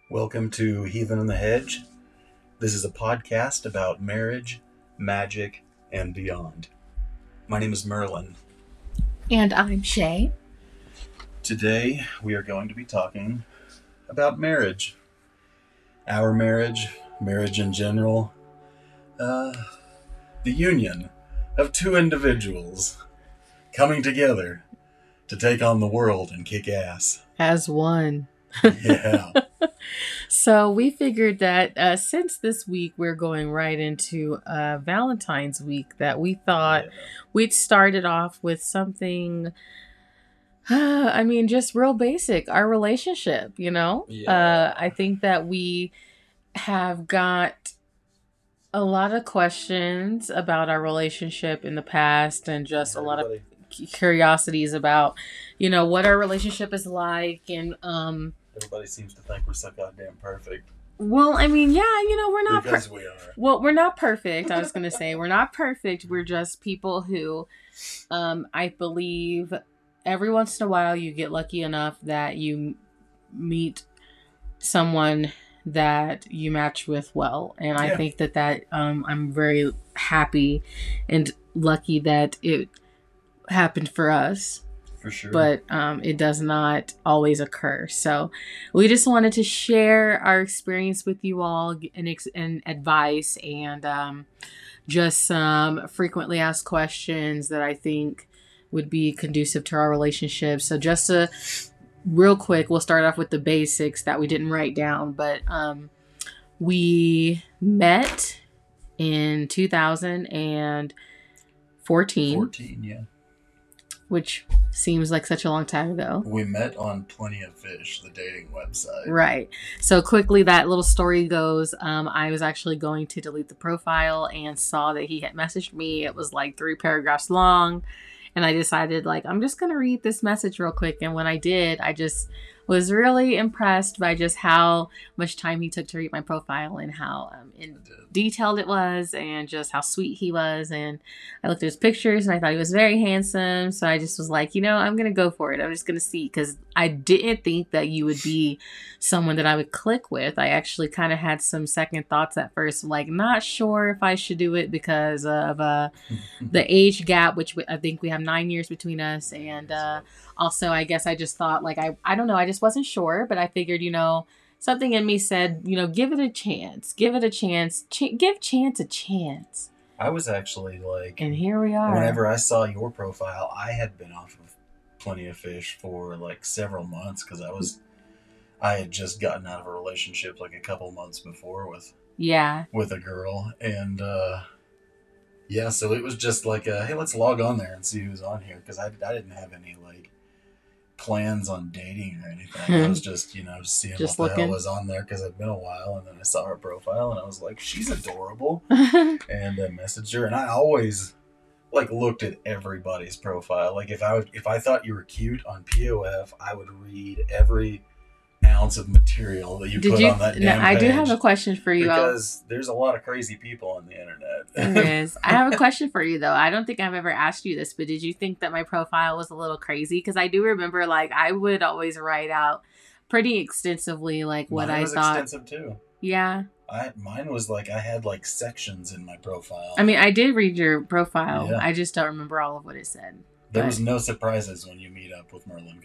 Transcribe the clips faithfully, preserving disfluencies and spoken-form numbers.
Welcome to Heathen in the Hedge. This is a podcast about marriage, magic, and beyond. My name is Merlin. And I'm Shay. Today we are going to be talking about marriage. Our marriage, marriage in general, uh, the union of two individuals coming together to take on the world and kick ass. As one. Yeah. So we figured that uh, since this week we're going right into uh, Valentine's week, that we thought Yeah. we'd start it off with something, uh, I mean, just real basic, our relationship, you know? Yeah. Uh, I think that we have got a lot of questions about our relationship in the past and just a lot of curiosities about, you know, what our relationship is like. And, um, Everybody seems to think we're so goddamn perfect. well, I mean, yeah, you know, we're not Because per- we are. well, we're not perfect. I was going to say we're not perfect. We're just people who, um, I believe every once in a while you get lucky enough that you meet someone that you match with well. And I Yeah. think that that, um, I'm very happy and lucky that it happened for us. For sure. But um, it does not always occur. So we just wanted to share our experience with you all and, ex- and advice and um, just some frequently asked questions that I think would be conducive to our relationship. So just to, real quick, we'll start off with the basics that we didn't write down. But um, we met in two thousand fourteen. fourteen, yeah. Which seems like such a long time ago. We met on Plenty of Fish, the dating website. Right. So quickly, that little story goes, um, I was actually going to delete the profile and saw that he had messaged me. It was like three paragraphs long. And I decided, like, I'm just going to read this message real quick. And when I did, I just was really impressed by just how much time he took to read my profile and how um, in detailed it was and just how sweet he was. And I looked at his pictures and I thought he was very handsome. So I just was like, you know, I'm going to go for it. I'm just going to see, because I didn't think that you would be someone that I would click with. I actually kind of had some second thoughts at first, like not sure if I should do it because of uh, the age gap, which I think we have nine years between us. And uh, also, I guess I just thought, like, I, I don't know, I just wasn't sure, but I figured, you know, something in me said, you know, give it a chance, give it a chance, Ch- give chance a chance. I was actually like, and here we are. Whenever I saw your profile, I had been off of Plenty of Fish for like several months because I was, I had just gotten out of a relationship like a couple months before with, yeah, with a girl, and uh, yeah, so it was just like, a, hey, let's log on there and see who's on here, because I, I didn't have any like plans on dating or anything. I was just, you know, seeing Just what the looking. hell was on there because it'd been a while, and then I saw her profile and I was like, she's adorable, and I messaged her. And I always like looked at everybody's profile. Like if I would, if I thought you were cute on P O F, I would read every ounce of material that you Did put you? on that No, damn I page, do have a question for you. because there's a lot of crazy people on the internet. There is. I have a question for you, though. I don't think I've ever asked you this, but did you think that my profile was a little crazy? Because I do remember, like, I would always write out pretty extensively, like, what Mine I was thought. extensive too. Yeah. I mine was like I had like sections in my profile. I mean, I did read your profile. Yeah. I just don't remember all of what it said. There but- was no surprises when you meet up with Merlin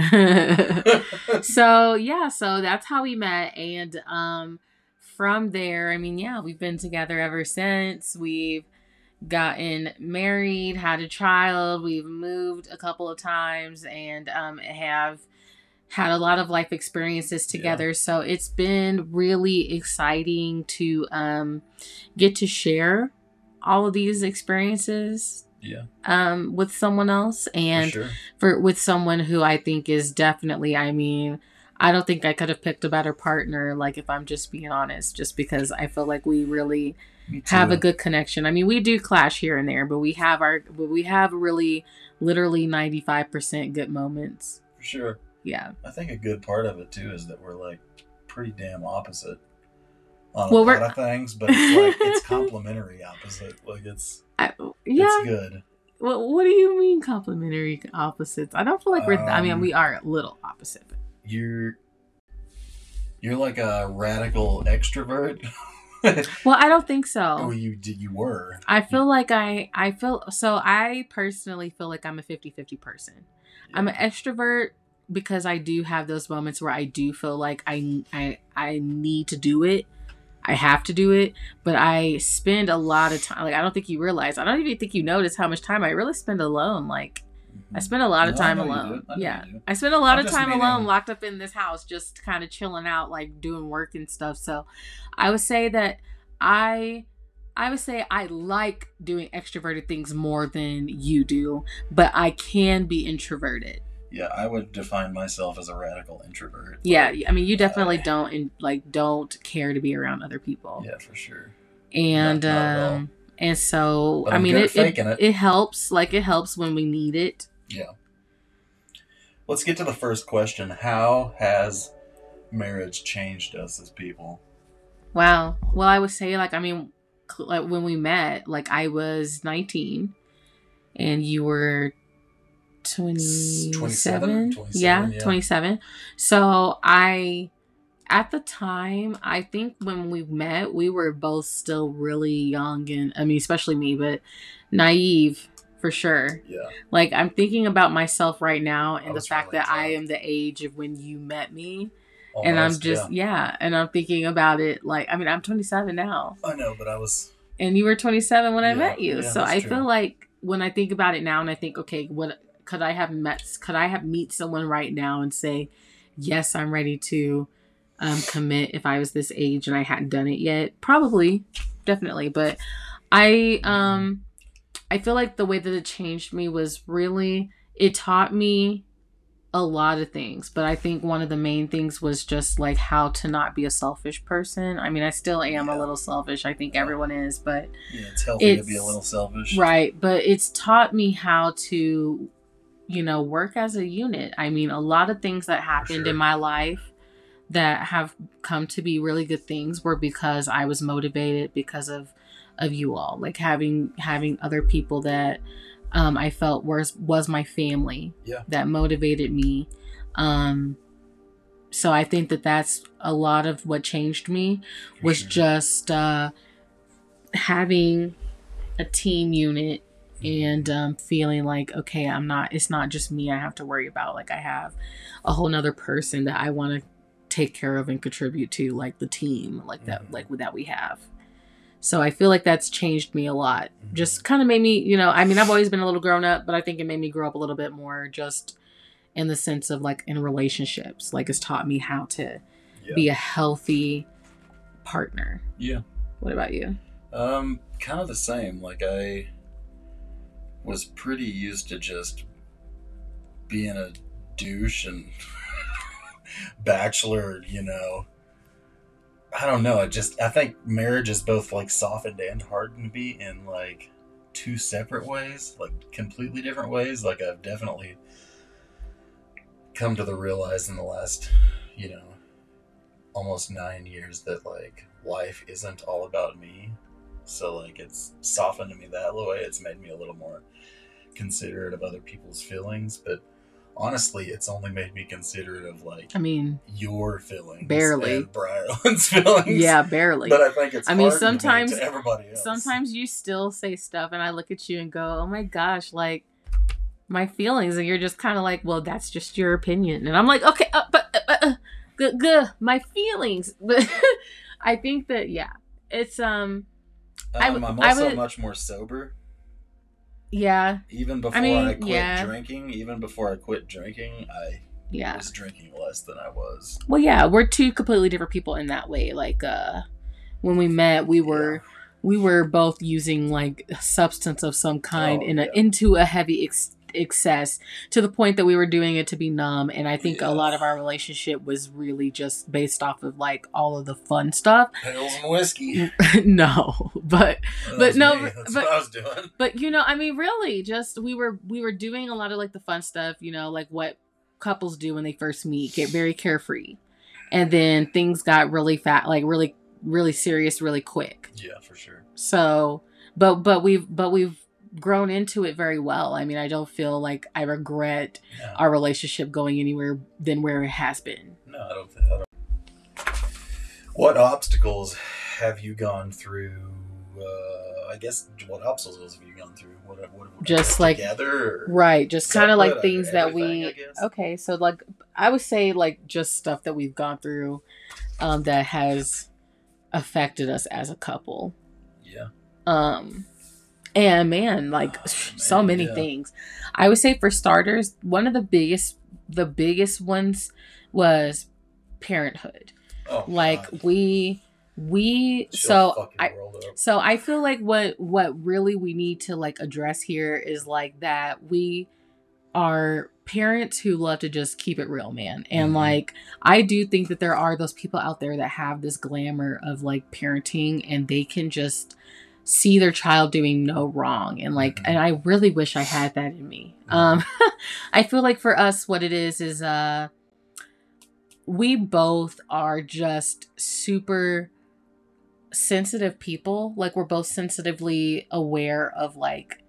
Goloff. So, yeah, so that's how we met. And um, from there, I mean, yeah, we've been together ever since. We've gotten married, had a child. We've moved a couple of times and um, have had a lot of life experiences together. Yeah. So it's been really exciting to um, get to share all of these experiences. Yeah. Um, with someone else, and for, sure. for with someone who I think is definitely, I mean, I don't think I could have picked a better partner, like, if I'm just being honest, just because I feel like we really have a good connection. I mean, we do clash here and there, but we have our, but we have really literally ninety-five percent good moments. For sure. Yeah. I think a good part of it too is that we're like pretty damn opposite on well, a we're... lot of things, but it's like, it's complementary opposite. Like it's, I, yeah. It's good. What, what do you mean complementary opposites? I don't feel like we're, um, I mean, we are a little opposite. You're, You're like a radical extrovert. Well, I don't think so. Oh, you did. You were. I feel like I, I feel, so I personally feel like I'm a fifty-fifty person. Yeah. I'm an extrovert because I do have those moments where I do feel like I, I, I need to do it. I have to do it, but I spend a lot of time. Like, I don't think you realize, I don't even think you notice how much time I really spend alone. Like, mm-hmm. I spend a lot of no, time alone. I yeah. I spend a lot I'm of time meaning... alone locked up in this house, just kind of chilling out, like doing work and stuff. So I would say that I, I would say I like doing extroverted things more than you do, but I can be introverted. Yeah, I would define myself as a radical introvert. Yeah, like, I mean, you definitely I, don't in, like don't care to be around other people. Yeah, for sure. And not, not um, and so but I mean, it it, it it helps. Like it helps when we need it. Yeah. Let's get to the first question. How has marriage changed us as people? Wow. Well, I would say like I mean, like when we met, like I was nineteen, and you were twenty-seven? twenty-seven, yeah, yeah, twenty-seven. So I, at the time, I think when we met, we were both still really young and, I mean, especially me, but naive for sure. Yeah. Like I'm thinking about myself right now and the fact really that tough. I am the age of when you met me. Almost, and I'm just, yeah. yeah. And I'm thinking about it like, I mean, I'm twenty-seven now. I know, but I was. And you were twenty-seven when yeah, I met you. Yeah, so I true. feel like when I think about it now and I think, okay, what, Could I have met, could I have meet someone right now and say, yes, I'm ready to um, commit if I was this age and I hadn't done it yet? Probably, definitely. But I, um, I feel like the way that it changed me was really, it taught me a lot of things. But I think one of the main things was just like how to not be a selfish person. I mean, I still am yeah. a little selfish. I think everyone is, but yeah, it's healthy it's, to be a little selfish. Right. But it's taught me how to, you know, work as a unit. I mean, a lot of things that happened sure. in my life that have come to be really good things were because I was motivated because of, of you all, like having, having other people that um, I felt was, was my family yeah. that motivated me. Um, so I think that that's a lot of what changed me For was sure. just uh, having a team unit and um, feeling like, okay, I'm not, it's not just me I have to worry about. Like I have a whole nother person that I want to take care of and contribute to, like the team, like that, mm-hmm. like that we have. So I feel like that's changed me a lot. Mm-hmm. Just kind of made me, you know, I mean, I've always been a little grown up, but I think it made me grow up a little bit more just in the sense of like in relationships. Like it's taught me how to yeah. be a healthy partner. Yeah. What about you? Um, kind of the same. Like I was pretty used to just being a douche and bachelor, you know. I don't know. I just, I think marriage is both like softened and hardened me in like two separate ways, like completely different ways. Like I've definitely come to the realize in the last, you know, almost nine years that like life isn't all about me. So like it's softened me that way. It's made me a little more considerate of other people's feelings, but honestly, it's only made me considerate of like I mean your feelings, barely, and Briarland's feelings. Yeah, barely. But I think it's. I mean, sometimes to everybody else. Sometimes you still say stuff, and I look at you and go, "Oh my gosh!" Like my feelings, and you're just kind of like, "Well, that's just your opinion," and I'm like, "Okay, uh, but uh, uh, good, good, my feelings." But I think that yeah, it's um. Um, I, I'm also would, much more sober. Yeah. Even before I, mean, I quit yeah. drinking, even before I quit drinking, I yeah. was drinking less than I was. Well, yeah, we're two completely different people in that way. Like, uh, when we met, we were yeah. we were both using like a substance of some kind oh, in a yeah. into a heavy ex- excess to the point that we were doing it to be numb. And I think yeah. a lot of our relationship was really just based off of like all of the fun stuff. Pills and whiskey. No, but that but no, me. That's but what I was doing. But you know, I mean, really, just we were we were doing a lot of like the fun stuff. You know, like what couples do when they first meet, get very carefree, and then things got really fat, like really really serious, really quick. Yeah, for sure. So, but but we've but we've grown into it very well. I mean, I don't feel like I regret yeah. our relationship going anywhere than where it has been. No, I don't think. I don't. What obstacles have you gone through? Uh, I guess what obstacles have you gone through? What, what, what Just like together, right? Just kind of like things that everything, I we. guess? Okay, so like I would say like just stuff that we've gone through, um, that has affected us as a couple. Yeah. Um, and man, like Oh, so man, many yeah. things. I would say for starters, one of the biggest, the biggest ones was parenthood. Oh, Like God. we, we. Chill So fucking I, world up. so I feel like what what really we need to like address here is like that we are parents who love to just keep it real, man. And Mhm. like I do think that there are those people out there that have this glamour of like parenting and they can just see their child doing no wrong. And like Mhm. and I really wish I had that in me. Mhm. Um I feel like for us what it is is uh we both are just super sensitive people. Like we're both sensitively aware of like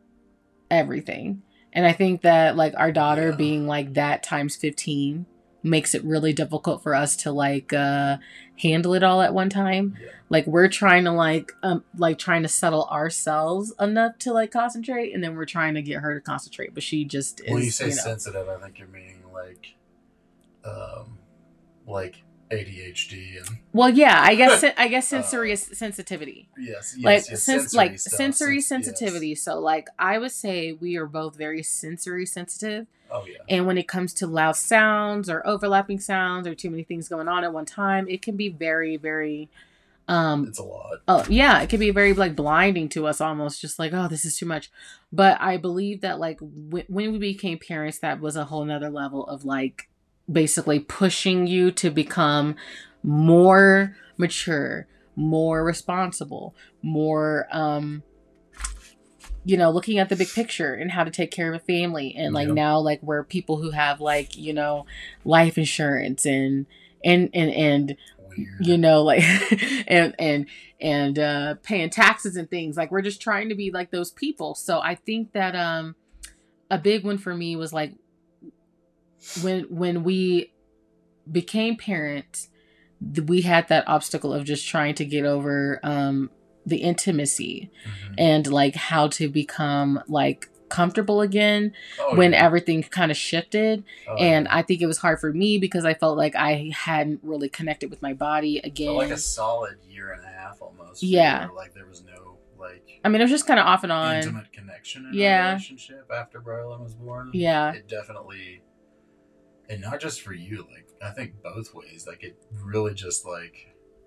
everything. And I think that like our daughter Yeah. being like that times fifteen makes it really difficult for us to like uh handle it all at one time. Yeah. Like we're trying to like um like trying to settle ourselves enough to like concentrate, and then we're trying to get her to concentrate, but she just is, When you say you know. sensitive, I think you're meaning like, um, like A D H D and Well, yeah, I guess sen- I guess sensory Uh, sensitivity. yes, yes, Like yes, sense sensory like stuff. sensory Sens- sensitivity. yes. So like I would say we are both very sensory sensitive. Oh yeah. And when it comes to loud sounds or overlapping sounds or too many things going on at one time, it can be very, very, um, It's a lot. oh yeah, it can be very like blinding to us almost, just like, oh, this is too much. But I believe that like w- when we became parents, that was a whole nother level of like basically pushing you to become more mature, more responsible, more, um, you know, looking at the big picture and how to take care of a family. And like Yeah. now, like we're people who have like, you know, life insurance and, and, and, and, Weird. you know, like, and, and, and, uh, paying taxes and things. Like we're just trying to be like those people. So I think that, um, a big one for me was like when, when we became parents, th- we had that obstacle of just trying to get over, um, the intimacy Mhm. and like how to become like comfortable again Oh, when yeah. everything kind of shifted. Oh, And yeah. I think it was hard for me because I felt like I hadn't really connected with my body again. For like a solid year and a half almost. Yeah. Where, like there was no like I mean, it was just kind of off and on. intimate connection in Yeah. our relationship after Barlin was born. Yeah. It definitely, and not just for you, like I think both ways. Like it really just like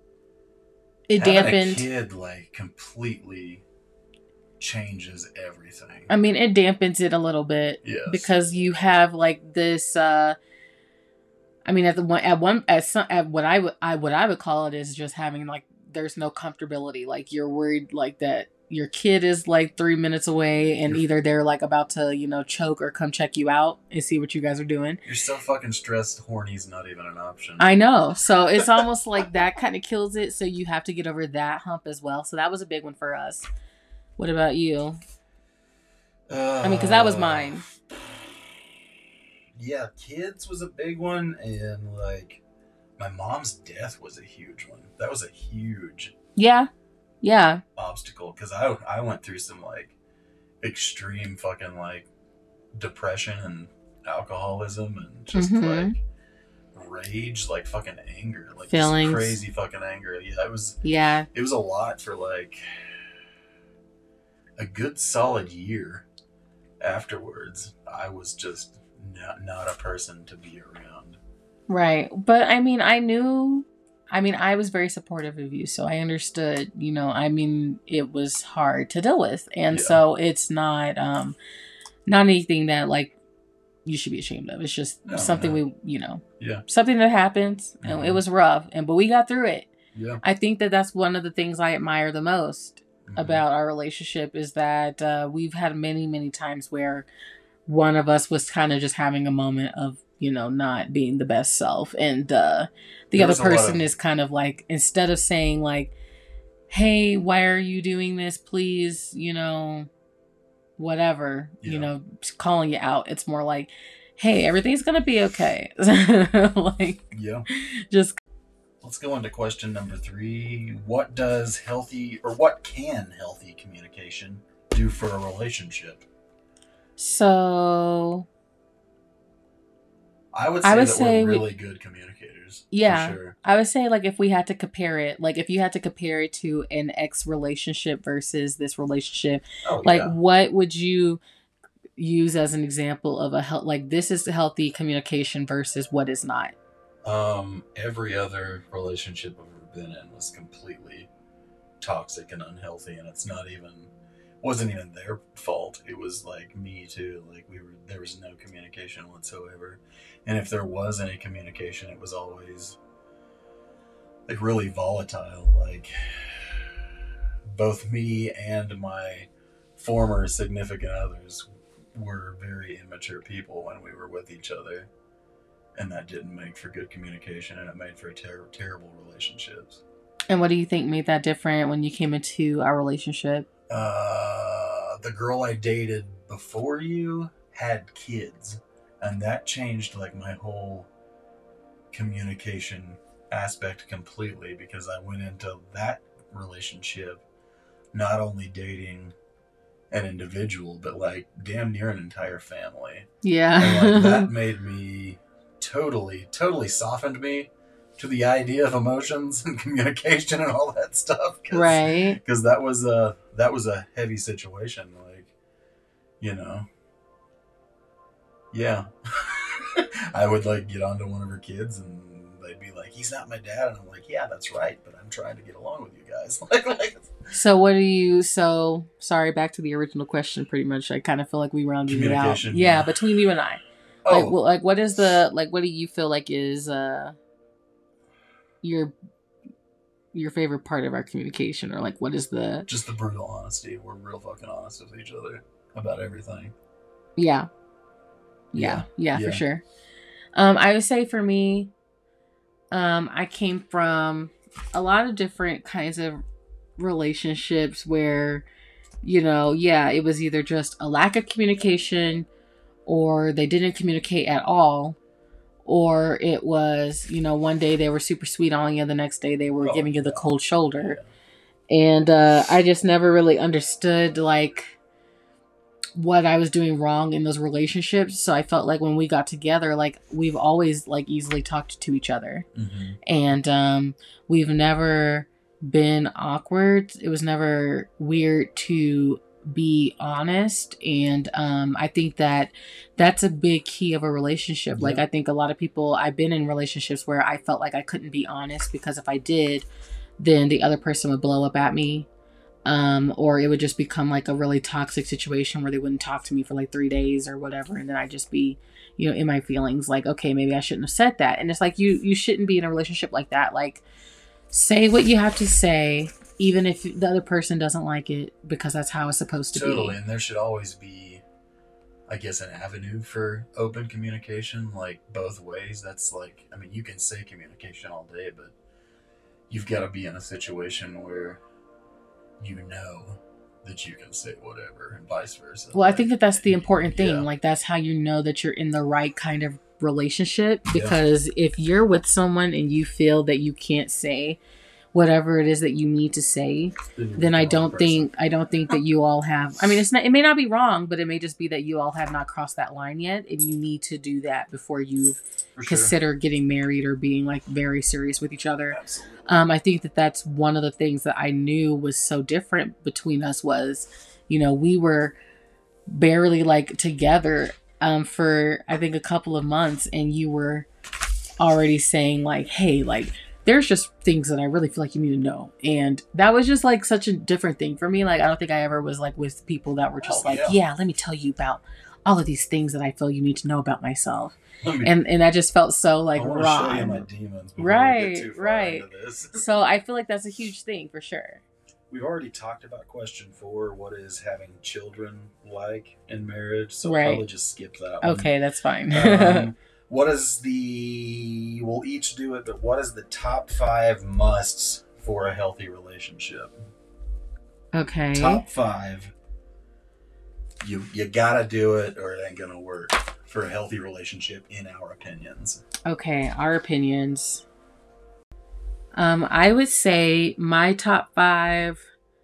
It having dampened. a kid like completely changes everything. I mean, it dampens it a little bit. Yes. Because you have like this, uh, I mean, at the one, at one, at some, at what I would, I, what I would call it is just having like, there's no comfortability. Like you're worried like that your kid is like three minutes away and You're- either they're like about to, you know, choke or come check you out and see what you guys are doing. You're so fucking stressed. Horny's not even an option. I know. So it's almost like that kind of kills it. So you have to get over that hump as well. So that was a big one for us. What about you? Uh, I mean, because that was mine. Yeah, kids was a big one, and like my mom's death was a huge one. That was a huge Yeah. Yeah. obstacle because I I went through some like extreme fucking like depression and alcoholism and just Mhm. like rage, like fucking anger, like Feelings. just crazy fucking anger. Yeah, it was Yeah. it was a lot for like a good solid year afterwards. I was just not, not a person to be around. Right. But I mean, I knew, I mean, I was very supportive of you. So I understood, you know, I mean, it was hard to deal with. And Yeah. so it's not, um, not anything that like you should be ashamed of. It's just No, something no. we, you know, Yeah. something that happens and it Mhm. was rough. And, but we got through it. Yeah. I think that that's one of the things I admire the most Mhm. about our relationship is that uh, we've had many, many times where one of us was kind of just having a moment of, you know, not being the best self. And uh, the There other was a lot person of- is kind of like, instead of saying like, hey, why are you doing this? Please, you know, whatever, Yeah. you know, calling you out. It's more like, hey, everything's going to be okay. Like, Yeah. just let's go on to question number three. What does healthy, or what can healthy communication do for a relationship? So I would say I would that say we're we- really good communicators. Yeah, For sure. I would say like if we had to compare it, like if you had to compare it to an ex relationship versus this relationship, Oh, like yeah. what would you use as an example of a health, like this is healthy communication versus what is not? Um, every other relationship I've ever been in was completely toxic and unhealthy, and it's not even, wasn't even their fault. It was like me too. Like we were, there was no communication whatsoever. And if there was any communication, it was always like really volatile. Like both me and my former significant others were very immature people when we were with each other. And that didn't make for good communication, and it made for ter- terrible relationships. And what do you think made that different when you came into our relationship? Uh, the girl I dated before you had kids, and that changed like my whole communication aspect completely, because I went into that relationship not only dating an individual, but like damn near an entire family. Yeah. And like that made me totally, totally softened me to the idea of emotions and communication and all that stuff. Cause, Right. Because that was a that was a heavy situation. Like, you know, yeah. I would like get onto one of her kids and they'd be like, "He's not my dad," and I'm like, "Yeah, that's right, but I'm trying to get along with you guys." like, like So what do you, so sorry, back to the original question pretty much. I kind of feel like we rounded it out. Communication, Yeah, yeah. between you and I. oh, Like, well, like what is the, like what do you feel like is uh your your favorite part of our communication, or like what is the just the brutal honesty. We're real fucking honest with each other about everything. yeah. Yeah, yeah, Yeah. for sure. Um, I would say for me, um, I came from a lot of different kinds of relationships where, you know, yeah, it was either just a lack of communication or they didn't communicate at all, or it was, you know, one day they were super sweet on you, the next day they were Oh, giving you the yeah. cold shoulder. Yeah. And uh, I just never really understood, like, what I was doing wrong in those relationships. So I felt like when we got together, like we've always like easily talked to each other. Mm-hmm. And um, we've never been awkward. It was never weird to be honest. And um, I think that that's a big key of a relationship. Yeah. Like I think a lot of people, I've been in relationships where I felt like I couldn't be honest because if I did, then the other person would blow up at me. Um, or it would just become like a really toxic situation where they wouldn't talk to me for like three days or whatever. And then I'd just be, you know, in my feelings like, okay, maybe I shouldn't have said that. And it's like, you, you shouldn't be in a relationship like that. Like say what you have to say, even if the other person doesn't like it, because that's how it's supposed to Totally. be. And there should always be, I guess, an avenue for open communication, like both ways. That's like, I mean, you can say communication all day, but you've got to be in a situation where you know that you can say whatever and vice versa. Well, I Like, think that that's the important thing. yeah. Like that's how you know that you're in the right kind of relationship, because if you're with someone and you feel that you can't say whatever it is that you need to say, Then you're then with I the wrong don't person. think I don't think that you all have. I mean, it's not. It may not be wrong, but it may just be that you all have not crossed that line yet, and you need to do that before you For sure. consider getting married or being like very serious with each other. Absolutely. Um, I think that that's one of the things that I knew was so different between us was, you know, we were barely like together um, for I think a couple of months, and you were already saying like, hey, like. There's just things that I really feel like you need to know. And that was just like such a different thing for me. Like, I don't think I ever was like with people that were just Oh, like, yeah. yeah, let me tell you about all of these things that I feel you need to know about myself. Let me, And and that just felt so like I want to raw. show you my demons before we Right, get too far right. into this. So I feel like that's a huge thing for sure. We've already talked about question four. What is having children like in marriage? So Right. I'll probably just skip that one. Okay, that's fine. Um, what is the... We'll each do it, but what is the top five musts for a healthy relationship? Okay. Top five. You, you gotta do it or it ain't gonna work for a healthy relationship in our opinions. Okay, our opinions. Um, I would say my top five.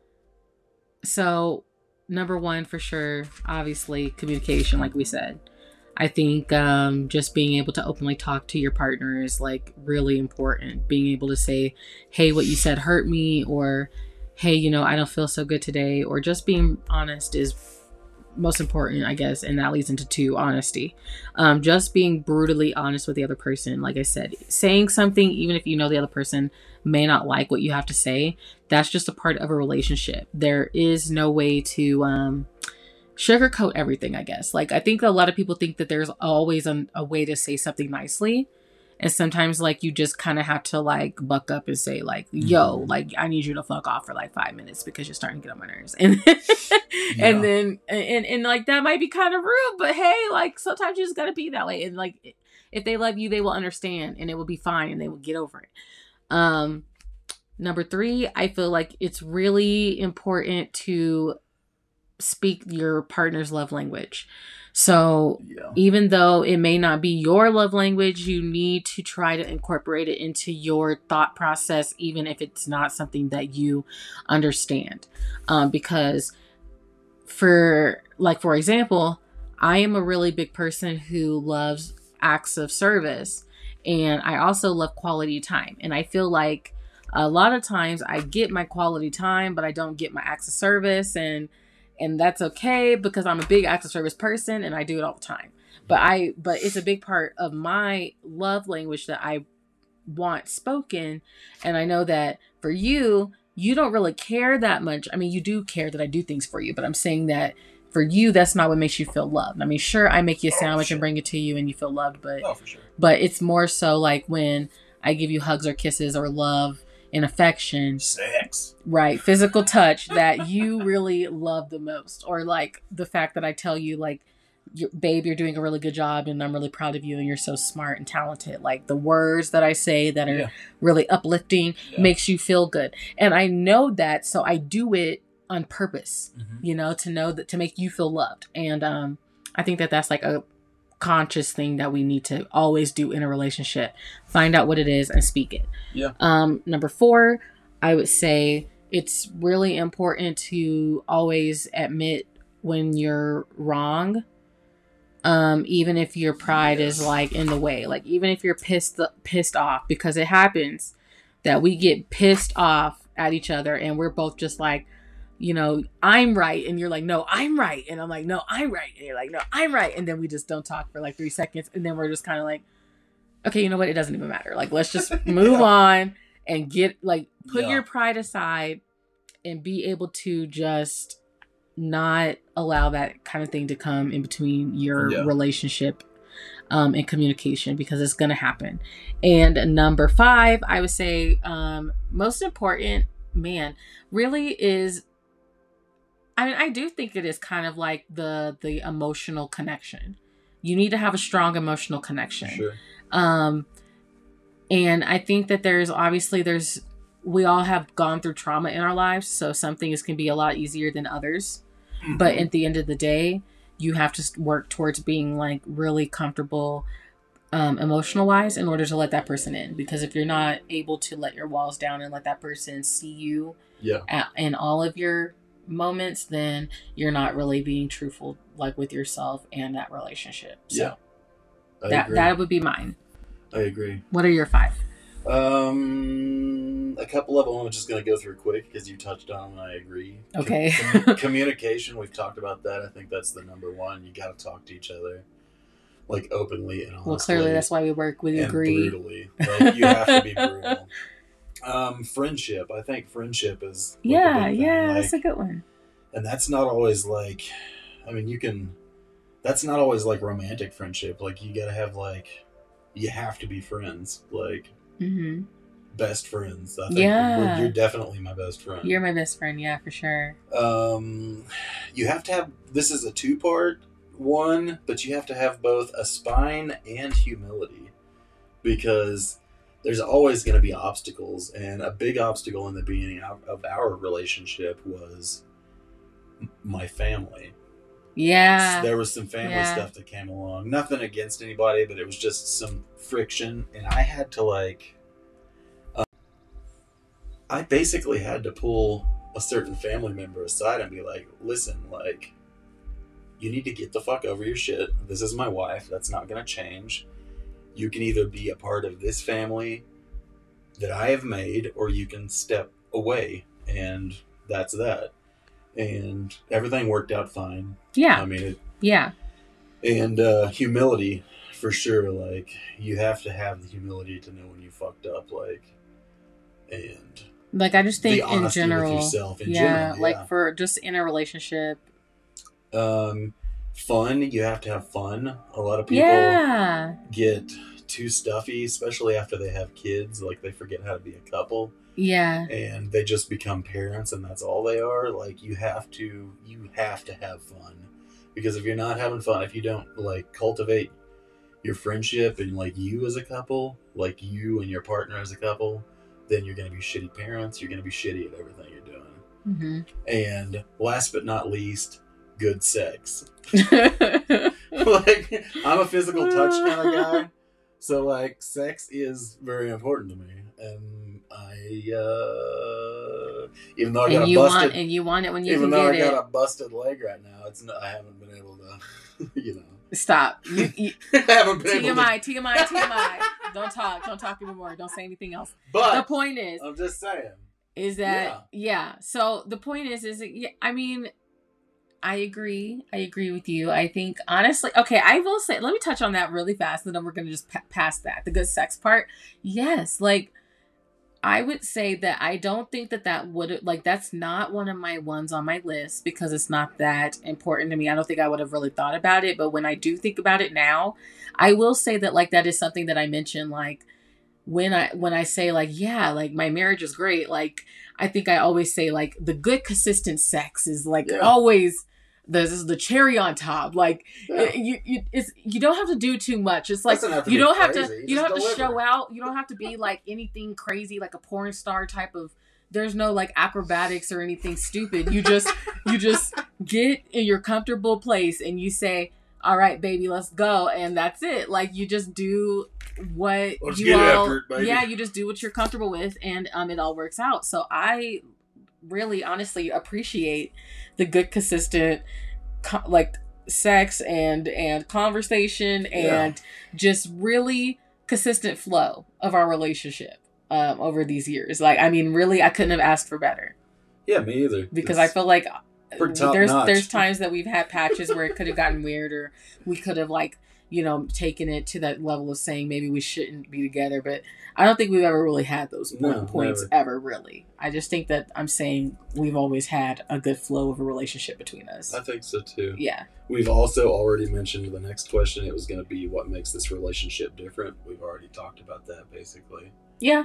So, number one for sure, obviously, communication, like we said. I think um, just being able to openly talk to your partner is like really important. Being able to say, hey, what you said hurt me, or hey, you know, I don't feel so good today, or just being honest is most important, I guess. And that leads into two, honesty. Um, just being brutally honest with the other person. Like I said, saying something, even if you know the other person may not like what you have to say, that's just a part of a relationship. There is no way to um, sugarcoat everything, I guess. Like, I think a lot of people think that there's always a, a way to say something nicely. And sometimes, like, you just kind of have to, like, buck up and say, like, yo, Mhm. like, I need you to fuck off for, like, five minutes because you're starting to get on my nerves. And, Yeah. and then, and, and, like, that might be kind of rude, but hey, like, sometimes you just got to be that way. And, like, if they love you, they will understand and it will be fine and they will get over it. Um, number three, I feel like it's really important to speak your partner's love language. So Yeah. even though it may not be your love language, you need to try to incorporate it into your thought process, even if it's not something that you understand. Um, because for, like, for example, I am a really big person who loves acts of service. And I also love quality time. And I feel like a lot of times I get my quality time, but I don't get my acts of service. And and that's okay because I'm a big acts of service person and I do it all the time. But I but it's a big part of my love language that I want spoken. And I know that for you, you don't really care that much. I mean, you do care that I do things for you, but I'm saying that for you, that's not what makes you feel loved. I mean, sure, I make you a sandwich sure. and bring it to you and you feel loved, but Oh, for sure. but it's more so like when I give you hugs or kisses or love and affection, Sex. right? Physical touch that you really love the most. Or like the fact that I tell you, like, you, babe, you're doing a really good job and I'm really proud of you and you're so smart and talented. Like the words that I say that are Yeah. really uplifting Yeah. makes you feel good. And I know that, so I do it on purpose, Mhm. you know, to know that, to make you feel loved. And um, I think that that's like a conscious thing that we need to always do in a relationship. Find out what it is and speak it. Yeah. Um, number four, I would say it's really important to always admit when you're wrong. Um, even if your pride Yes. is like in the way, like even if you're pissed, pissed off, because it happens that we get pissed off at each other and we're both just like, you know, I'm right. And you're like, no, I'm right. And I'm like, no, I'm right. And you're like, no, I'm right. And then we just don't talk for like three seconds. And then we're just kind of like, okay, you know what? It doesn't even matter. Like, let's just move Yeah. on and get like, put Yeah. your pride aside and be able to just not allow that kind of thing to come in between your Yeah. relationship um, and communication, because it's going to happen. And number five, I would say, um, most important, man, really is, I mean, I do think it is kind of like the, the emotional connection. You need to have a strong emotional connection. Sure. Um, and I think that there's obviously there's, we all have gone through trauma in our lives. So some things can be a lot easier than others. Mhm. But at the end of the day, you have to work towards being like really comfortable, um, emotional wise, in order to let that person in. Because if you're not able to let your walls down and let that person see you Yeah. at, in all of your moments, then you're not really being truthful, like with yourself and that relationship. So Yeah. I that agree. that would be mine. I agree. What are your five? Um, a couple of them I'm just going to go through quick because you touched on them and I agree. Com- Okay. com- communication, we've talked about that. I think that's the number one. You got to talk to each other, like, openly and honestly. Well, clearly that's why we work. We and agree. brutally. Like, you have to be brutal. Um, friendship. I think friendship is like, Yeah, a big thing. yeah, Like, that's a good one. and that's not always like, I mean, you can, that's not always like romantic friendship. Like, you got to have like, you have to be friends. Like, Mm-hmm. best friends. I think Yeah. we're, you're definitely my best friend. You're my best friend, yeah, for sure. Um, you have to have, this is a two part one, but you have to have both a spine and humility, because there's always going to be obstacles. And a big obstacle in the beginning of, of our relationship was my family. Yeah. There was some family Yeah. stuff that came along. Nothing against anybody, but it was just some friction. And I had to like, I basically had to pull a certain family member aside and be like, listen, like, you need to get the fuck over your shit. This is my wife. That's not going to change. You can either be a part of this family that I have made, or you can step away, and that's that. And everything worked out fine. Yeah. I mean, it, yeah. And uh, humility, for sure. Like, you have to have the humility to know when you fucked up. Like, and like I just think the honesty in general, with yourself. In yeah, general, yeah, like for just in a relationship. Um, fun. You have to have fun. A lot of people yeah. get too stuffy, especially after they have kids. Like, they forget how to be a couple. Yeah. And they just become parents, and that's all they are. Like, you have to, you have to have fun, because if you're not having fun, if you don't like cultivate your friendship and like you as a couple, like you and your partner as a couple, then you're going to be shitty parents. You're going to be shitty at everything you're doing. Mm-hmm. And last but not least, good sex. Like, I'm a physical touch kind of guy, so like sex is very important to me. And I, uh, even though I got and a you busted, want, and you want it when you even can though I get got it. a busted leg right now, it's not, I haven't been able to, you know. Stop. You, you, I haven't been T M I, able to. T M I, T M I. Don't talk. Don't talk anymore. Don't say anything else. But the point is, I'm just saying, is that yeah. yeah. So the point is, is that, yeah, I mean, I agree. I agree with you. I think honestly, okay. I will say, let me touch on that really fast, and then we're gonna just pa- pass that the good sex part. Yes, like. I would say that I don't think that that would, like, that's not one of my ones on my list because it's not that important to me. I don't think I would have really thought about it. But when I do think about it now, I will say that, like, that is something that I mentioned, like, when I, when I say, like, yeah, like, my marriage is great. Like, I think I always say, like, the good, consistent sex is, like, yeah. always the, the cherry on top. Like, yeah. it, you, you, it's, you don't have to do too much. It's like, you don't have crazy. to, you, you don't have deliver. to show out. You don't have to be like anything crazy, like a porn star type of, there's no like acrobatics or anything stupid. You just, you just get in your comfortable place and you say, all right, baby, let's go. And that's it. Like, you just do what let's you all, it, yeah, you just do what you're comfortable with, and um, it all works out. So I really honestly appreciate the good, consistent co- like sex and and conversation and yeah. just really consistent flow of our relationship um over these years. Like, I mean, really, I couldn't have asked for better. Yeah, me either. Because it's I feel like there's notch. there's times that we've had patches where it could have gotten weird, or we could have, like, you know, taken it to that level of saying maybe we shouldn't be together. But I don't think we've ever really had those no, points never. ever, really. I just think that I'm saying we've always had a good flow of a relationship between us. I think so, too. Yeah. We've also already mentioned the next question. It was going to be what makes this relationship different. We've already talked about that, basically. Yeah.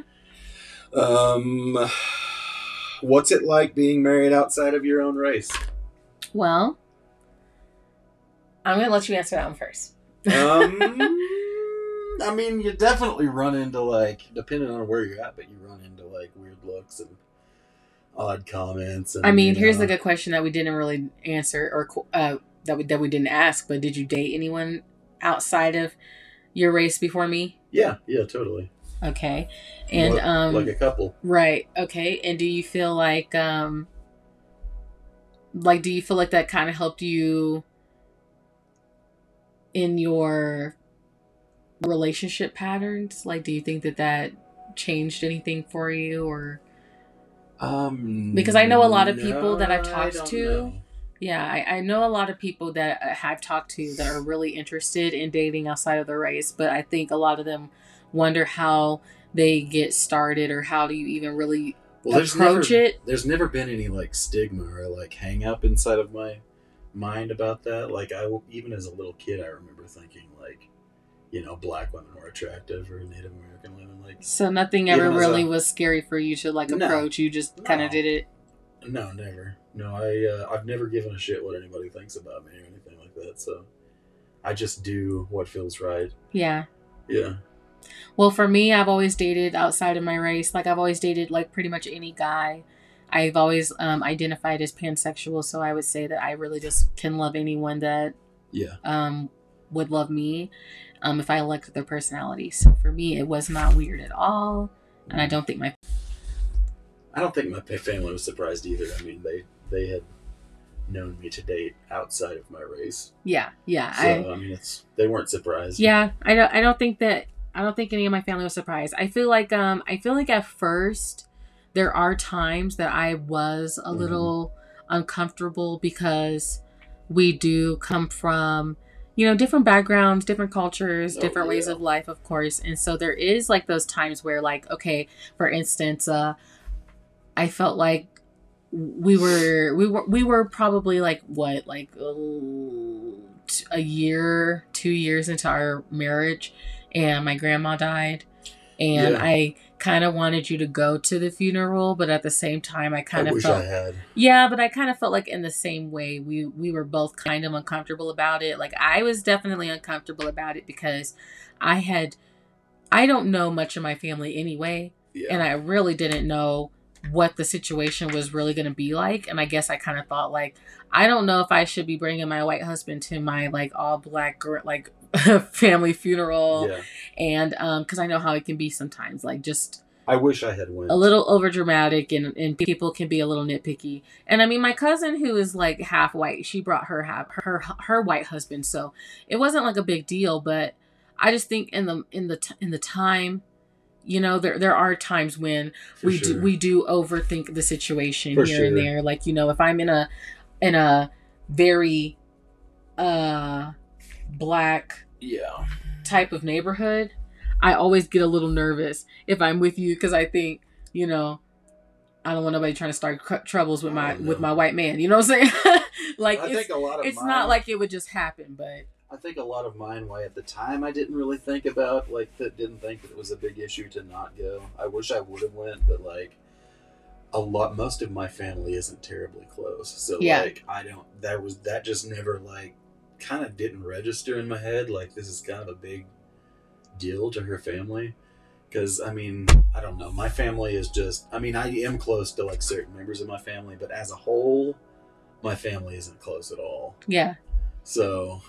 Um, what's it like being married outside of your own race? Well, I'm going to let you answer that one first. um, I mean, you definitely run into, like, depending on where you're at, but you run into, like, weird looks and odd comments. And, I mean, you here's know. the good question that we didn't really answer, or uh, that we, that we didn't ask, but did you date anyone outside of your race before me? Yeah, yeah, totally. Okay. And, like, um, like a couple. Right. Okay. And do you feel like, um, like, do you feel like that kind of helped you in your relationship patterns? Like, do you think that that changed anything for you, or? Um, because I know a lot of no, people that I've I talked don't to. know. Yeah, I, I know a lot of people that I've talked to that are really interested in dating outside of their race, but I think a lot of them wonder how they get started, or how do you even really well, approach never, it. There's never been any like stigma or like hang up inside of my mind about that. Like, I even as a little kid, I remember thinking like, you know, black women were attractive or Native American women. Like, so nothing ever really a, was scary for you to like approach. No, you just kind of no, did it. No, never. No, I uh, I've never given a shit what anybody thinks about me or anything like that. So I just do what feels right. Yeah. Yeah. Well, for me, I've always dated outside of my race. Like, I've always dated, like, pretty much any guy. I've always um, identified as pansexual, so I would say that I really just can love anyone that yeah um, would love me um, if I liked their personality. So for me, it was not weird at all, and I don't think my... I don't think my family was surprised either. I mean, they they had known me to date outside of my race. Yeah, yeah. So I, I mean, it's they weren't surprised. Yeah, I don't. I don't think that. I don't think any of my family was surprised. I feel like um. I feel like at first there are times that I was a mm-hmm. little uncomfortable because we do come from, you know, different backgrounds, different cultures, different oh, yeah. ways of life, of course. And so there is like those times where, like, okay, for instance, uh, I felt like we were we were we were probably like what like oh, a year, two years into our marriage, and my grandma died, and yeah. I kind of wanted you to go to the funeral, but at the same time, I kind I of wish felt I had. Yeah, but I kind of felt like in the same way we we were both kind of uncomfortable about it. Like I was definitely uncomfortable about it because I had I don't know much of my family anyway, yeah. and I really didn't know what the situation was really going to be like. And I guess I kind of thought like, I don't know if I should be bringing my white husband to my like all black like family funeral. Yeah. And um, cause I know how it can be sometimes, like just, I wish I had went. A little over dramatic, and, and people can be a little nitpicky. And I mean, my cousin who is like half white, she brought her half her, her white husband. So it wasn't like a big deal, but I just think in the, in the, in the time, you know, there there are times when For we sure. do we do overthink the situation For here sure. and there. Like, you know, if I'm in a in a very uh black yeah type of neighborhood, I always get a little nervous if I'm with you because I think, you know, I don't want nobody trying to start cr- troubles with my with my white man. You know what I'm saying? Like I it's, think a lot of it's mine, not like it would just happen, but. I think a lot of mine, why at the time I didn't really think about, like, that didn't think that it was a big issue to not go. I wish I would have went, but, like, a lot, most of my family isn't terribly close. So, yeah. like, I don't, that was, that just never, like, kind of didn't register in my head. Like, this is kind of a big deal to her family. Because, I mean, I don't know. My family is just, I mean, I am close to, like, certain members of my family, but as a whole, my family isn't close at all. Yeah. So...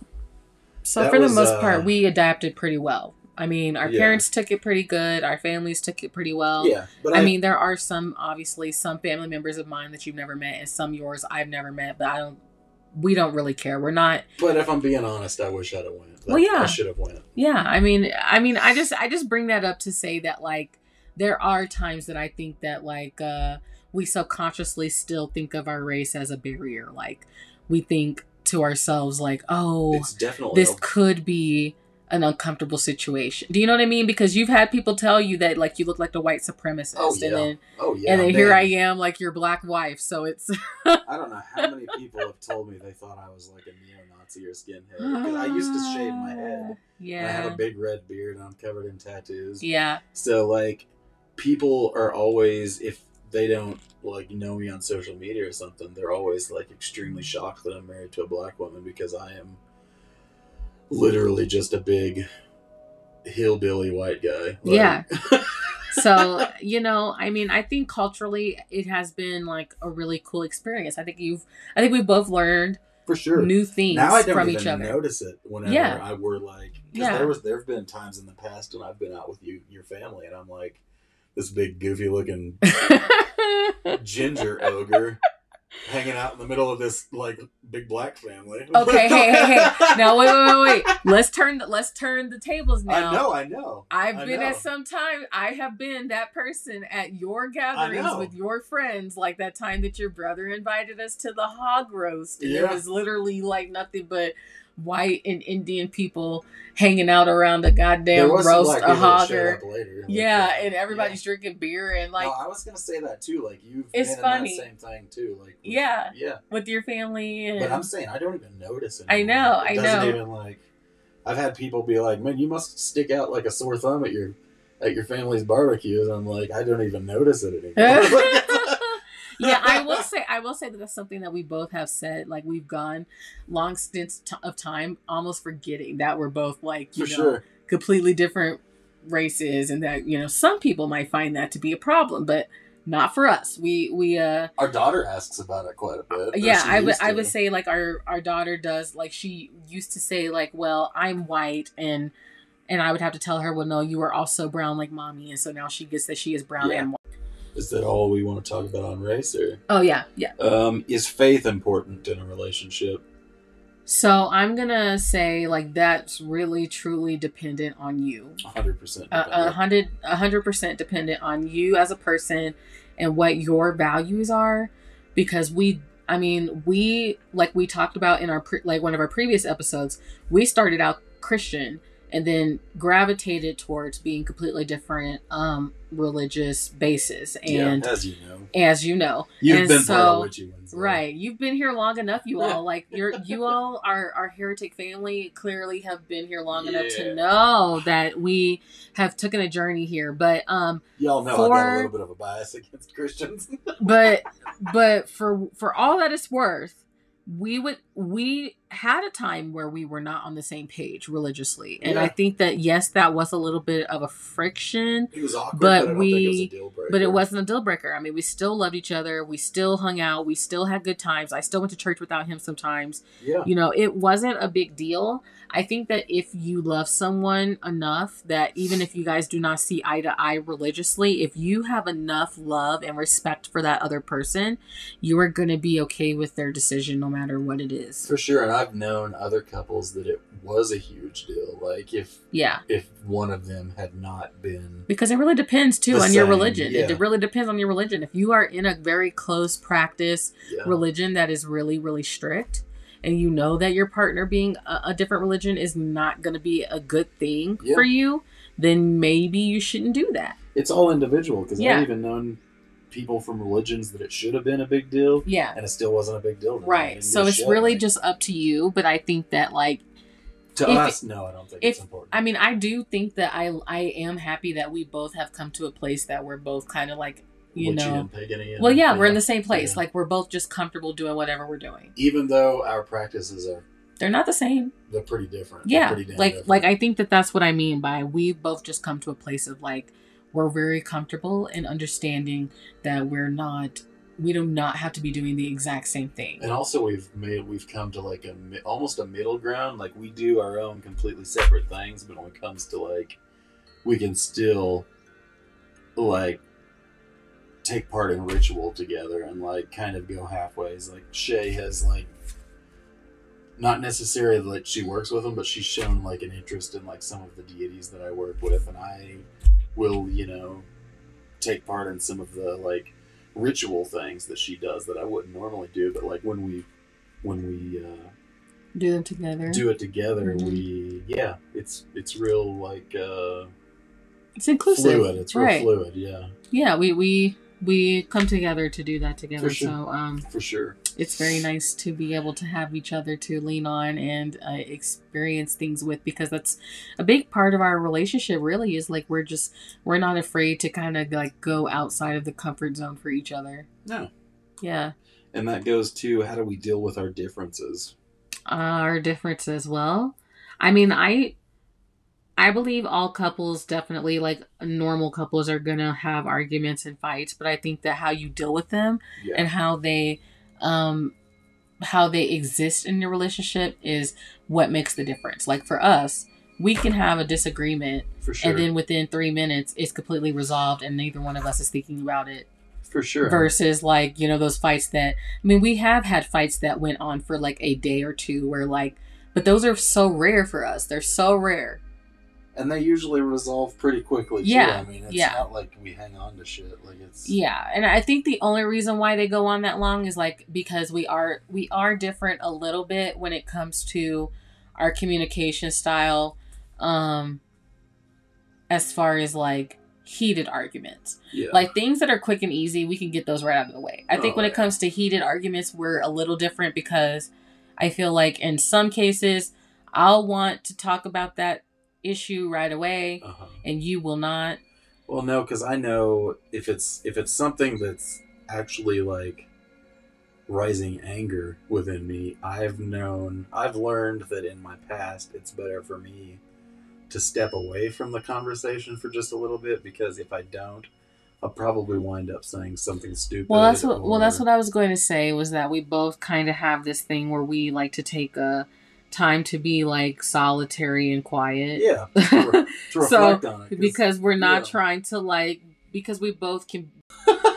So that for the was, most part, uh, we adapted pretty well. I mean, our yeah. parents took it pretty good. Our families took it pretty well. Yeah, but I, I mean, there are some, obviously, some family members of mine that you've never met, and some yours I've never met. But I don't. We don't really care. We're not. But if I'm being honest, I wish I'd have went. Like, well, yeah, I should have went. Yeah, I mean, I mean, I just, I just bring that up to say that, like, there are times that I think that, like, uh, we subconsciously still think of our race as a barrier. Like, we think to ourselves like, oh, it's definitely this could be an uncomfortable situation. Do you know what I mean? Because you've had people tell you that like you look like the white supremacist. Oh yeah. And then, oh yeah. And then man. Here I am, like your black wife. So it's. I don't know how many people have told me they thought I was like a neo-Nazi or skinhead. Because I used to shave my head. Yeah. And I have a big red beard and I'm covered in tattoos. Yeah. So like, people are always, if they don't like know me on social media or something, they're always like extremely shocked that I'm married to a black woman because I am literally just a big hillbilly white guy. Like, yeah. So, you know, I mean, I think culturally it has been like a really cool experience. I think you've, I think we've both learned for sure new things now I don't from even each other. Notice it whenever yeah. I were like, because yeah. there was, there have been times in the past when I've been out with you, your family, and I'm like, this big goofy looking ginger ogre hanging out in the middle of this like big black family. Okay, hey, hey, hey. Now wait, wait, wait, wait. Let's turn the let's turn the tables now. I know, I know. I've I been know. at some time I have been that person at your gatherings with your friends, like that time that your brother invited us to the hog roast. And yeah. It was literally like nothing but white and Indian people hanging out around a goddamn roast a hogger. Later, yeah, like, and everybody's yeah. drinking beer and like. No, I was gonna say that too. Like you've it's been funny. in that same thing too. Like with, yeah, yeah, with your family. And... But I'm saying I don't even notice it. I know, it I doesn't know. Even like I've had people be like, "Man, you must stick out like a sore thumb at your at your family's barbecues." I'm like, I don't even notice it anymore. Yeah, I will say I will say that that's something that we both have said. Like we've gone long stints t- of time almost forgetting that we're both like, you For know, sure. completely different races, and that, you know, some people might find that to be a problem, but not for us. We we uh our daughter asks about it quite a bit. Yeah, I would I would say like our our daughter does. Like she used to say like, well, I'm white, and and I would have to tell her, well, no, you are also brown like mommy, and so now she gets that she is brown yeah. and white. Is that all we want to talk about on race, or? Oh yeah, yeah. Um, is faith important in a relationship? So I'm gonna say like that's really truly dependent on you. A hundred percent. A hundred, a hundred percent dependent on you as a person and what your values are, because we, I mean, we like we talked about in our pre, like one of our previous episodes, we started out Christian and then gravitated towards being completely different um, religious bases. And yeah, as you know, as you know, you've and been so, part of witchy ones, right? You've been here long enough, you all. Like you're, you all, our our heretic family clearly have been here long yeah. enough to know that we have taken a journey here. But um, y'all know for, I got a little bit of a bias against Christians. but but for for all that it's worth, we would we had a time where we were not on the same page religiously, and yeah. I think that yes, that was a little bit of a friction. It was awkward, but, but I don't we think it was a deal breaker. But it wasn't a deal breaker. I mean, we still loved each other. We still hung out. We still had good times. I still went to church without him sometimes. Yeah, you know, it wasn't a big deal. I think that if you love someone enough that even if you guys do not see eye to eye religiously, if you have enough love and respect for that other person, you are going to be okay with their decision no matter what it is. For sure. And I've known other couples that it was a huge deal. Like if yeah, if one of them had not been, because it really depends too on same, your religion. Yeah. It really depends on your religion. If you are in a very close practice yeah. religion that is really, really strict, and you know that your partner being a, a different religion is not going to be a good thing yeah. for you, then maybe you shouldn't do that. It's all individual, because yeah. I've even known people from religions that it should have been a big deal. Yeah. And it still wasn't a big deal. Right. So it's really like, just up to you. But I think that like. To us, it, no, I don't think if, it's important. I mean, I do think that I, I am happy that we both have come to a place that we're both kind of like, you Witchy know. and pagan-y and, well, yeah, yeah, we're in the same place. Yeah. Like we're both just comfortable doing whatever we're doing. Even though our practices are. They're not the same. They're pretty different. Yeah, pretty damn like different. like I think that that's what I mean by we've both just come to a place of like we're very comfortable in understanding that we're not we do not have to be doing the exact same thing. And also we've made we've come to like a almost a middle ground. Like we do our own completely separate things, but when it comes to like we can still like take part in ritual together and like kind of go halfways. Like Shay has like. Not necessarily that she works with them, but she's shown like an interest in like some of the deities that I work with, and I will, you know, take part in some of the like ritual things that she does that I wouldn't normally do. But like when we when we uh, do them together, do it together, mm-hmm. we yeah, it's it's real like uh, it's inclusive, fluid. It's real right. fluid, yeah. Yeah, we we we come together to do that together. For sure. So um, for sure. It's very nice to be able to have each other to lean on and uh, experience things with, because that's a big part of our relationship really is like we're just we're not afraid to kind of like go outside of the comfort zone for each other. No. Yeah. And that goes to how do we deal with our differences? Our differences. Well, I mean, I I believe all couples definitely, like normal couples, are going to have arguments and fights, but I think that how you deal with them yeah. and how they um how they exist in your relationship is what makes the difference. Like for us, we can have a disagreement for sure. and then within three minutes it's completely resolved and neither one of us is thinking about it. For sure. Versus like, you know, those fights that, I mean, we have had fights that went on for like a day or two where like, but those are so rare for us. They're so rare. And they usually resolve pretty quickly, too. Yeah, I mean, it's yeah. not like we hang on to shit. Like it's Yeah, and I think the only reason why they go on that long is, like, because we are we are different a little bit when it comes to our communication style, um, as far as, like, heated arguments. Yeah. Like, things that are quick and easy, we can get those right out of the way. I think oh, when yeah. it comes to heated arguments, we're a little different because I feel like in some cases, I'll want to talk about that issue right away uh-huh. and you will not. Well, no, because I know if it's if it's something that's actually like rising anger within me, I've known I've learned that in my past it's better for me to step away from the conversation for just a little bit, because if I don't, I'll probably wind up saying something stupid. Well, that's what or... well that's what I was going to say, was that we both kind of have this thing where we like to take a time to be like solitary and quiet. Yeah. To, re- to so, reflect on it. Because we're not yeah. trying to like, because we both can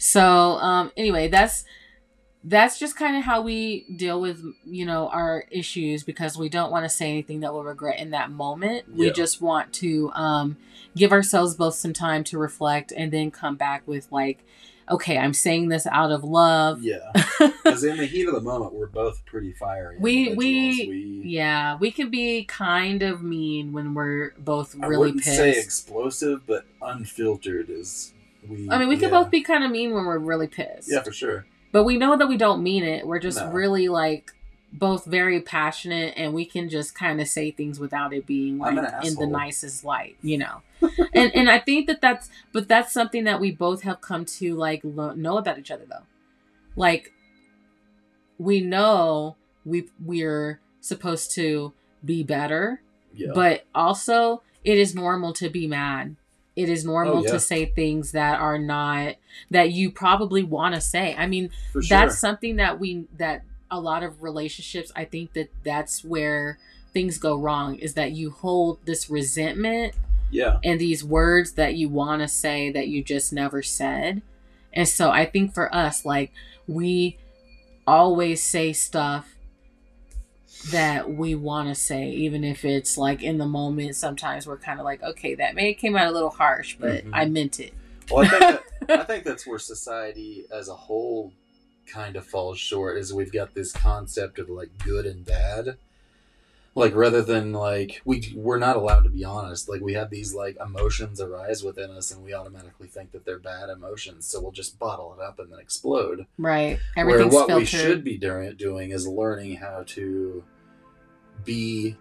So, um, anyway, that's that's just kind of how we deal with, you know, our issues, because we don't want to say anything that we'll regret in that moment. Yeah. We just want to um, give ourselves both some time to reflect and then come back with like, okay, I'm saying this out of love. Yeah. Because in the heat of the moment, we're both pretty fiery. We, we, we, yeah, we can be kind of mean when we're both really I wouldn't pissed. Say explosive, but unfiltered is we. I mean, we yeah. can both be kind of mean when we're really pissed. Yeah, for sure. But we know that we don't mean it. We're just no. really like both very passionate, and we can just kind of say things without it being like in the nicest light, you know. and and I think that that's, but that's something that we both have come to like lo- know about each other though. Like we know we we're supposed to be better, yeah. but also it is normal to be mad. It is normal oh, yeah. to say things that are not, that you probably want to say. I mean, For that's sure. something that we, that a lot of relationships, I think that that's where things go wrong, is that you hold this resentment yeah. and these words that you want to say that you just never said. And so I think for us, like, we always say stuff that we want to say, even if it's like in the moment. Sometimes we're kind of like, okay, that may came out a little harsh, but mm-hmm. I meant it. Well, I think that, I think that's where society as a whole kind of falls short, is we've got this concept of like good and bad. Like rather than like we we're not allowed to be honest. Like we have these like emotions arise within us, and we automatically think that they're bad emotions, so we'll just bottle it up and then explode. Right. Everything's Where what filtered. We should be doing doing is learning how to be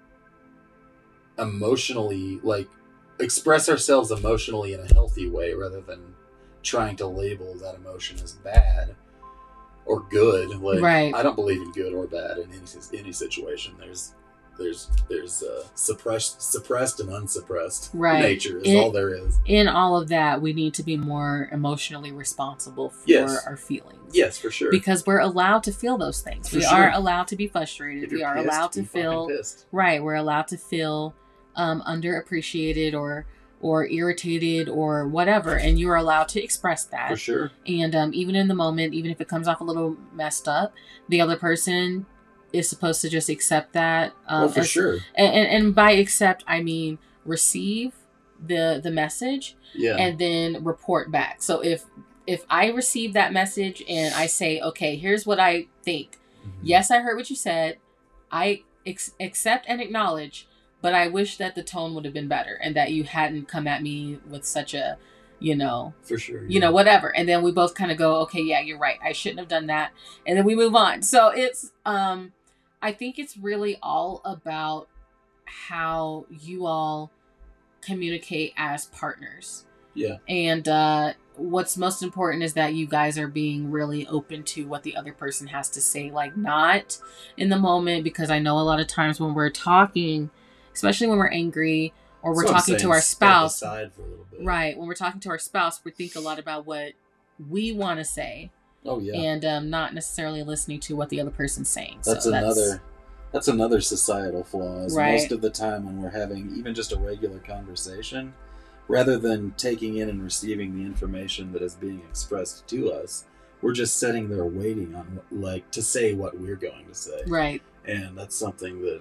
emotionally like express ourselves emotionally in a healthy way, rather than trying to label that emotion as bad or good. Like right. I don't believe in good or bad in any any situation. There's There's there's uh, suppressed suppressed and unsuppressed right. nature is in, all there is. In all of that, we need to be more emotionally responsible for yes. our feelings. Yes, for sure. Because we're allowed to feel those things. For we sure. are allowed to be frustrated. We are pissed, allowed to feel right. We're allowed to feel um, underappreciated or or irritated or whatever, and you are allowed to express that. For sure. And um, even in the moment, even if it comes off a little messed up, the other person is supposed to just accept that. Um, oh, for as, sure. And, and and by accept, I mean receive the the message, yeah. and then report back. So if if I receive that message and I say, okay, here's what I think. Mm-hmm. Yes, I heard what you said. I ex- accept and acknowledge, but I wish that the tone would have been better and that you hadn't come at me with such a, you know, for sure, yeah. you know, whatever. And then we both kind of go, okay, yeah, you're right. I shouldn't have done that. And then we move on. So it's, um, I think it's really all about how you all communicate as partners. Yeah. And uh, what's most important is that you guys are being really open to what the other person has to say, like not in the moment, because I know a lot of times when we're talking, especially when we're angry or we're That's talking to our spouse, aside for a little bit. Right. When we're talking to our spouse, we think a lot about what we want to say. Oh yeah. And um, not necessarily listening to what the other person's saying. That's so another that's, that's another societal flaw. Is right. Most of the time when we're having even just a regular conversation, rather than taking in and receiving the information that is being expressed to us, we're just sitting there waiting on like to say what we're going to say. Right. And that's something that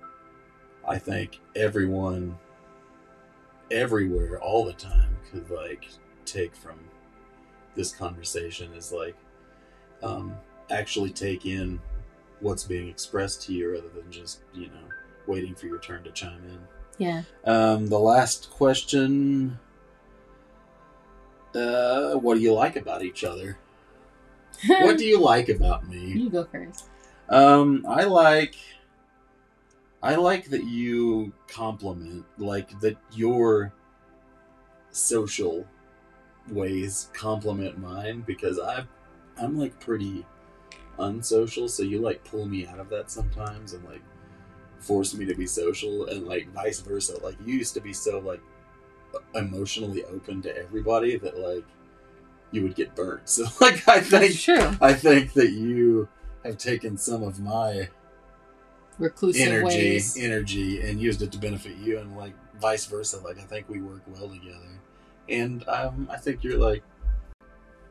I think everyone everywhere all the time could like take from this conversation, is like um, actually take in what's being expressed to you rather than just, you know, waiting for your turn to chime in. Yeah. Um, the last question, uh, what do you like about each other? What do you like about me? You go first. Um, I like, I like that you compliment, like that your social ways complement mine, because I've, I'm like pretty unsocial, so you like pull me out of that sometimes and like force me to be social, and like vice versa. Like you used to be so like emotionally open to everybody that like you would get burnt. So like I think That's true. I think that you have taken some of my reclusive energy ways. energy and used it to benefit you, and like vice versa. Like I think we work well together, and um I think you're like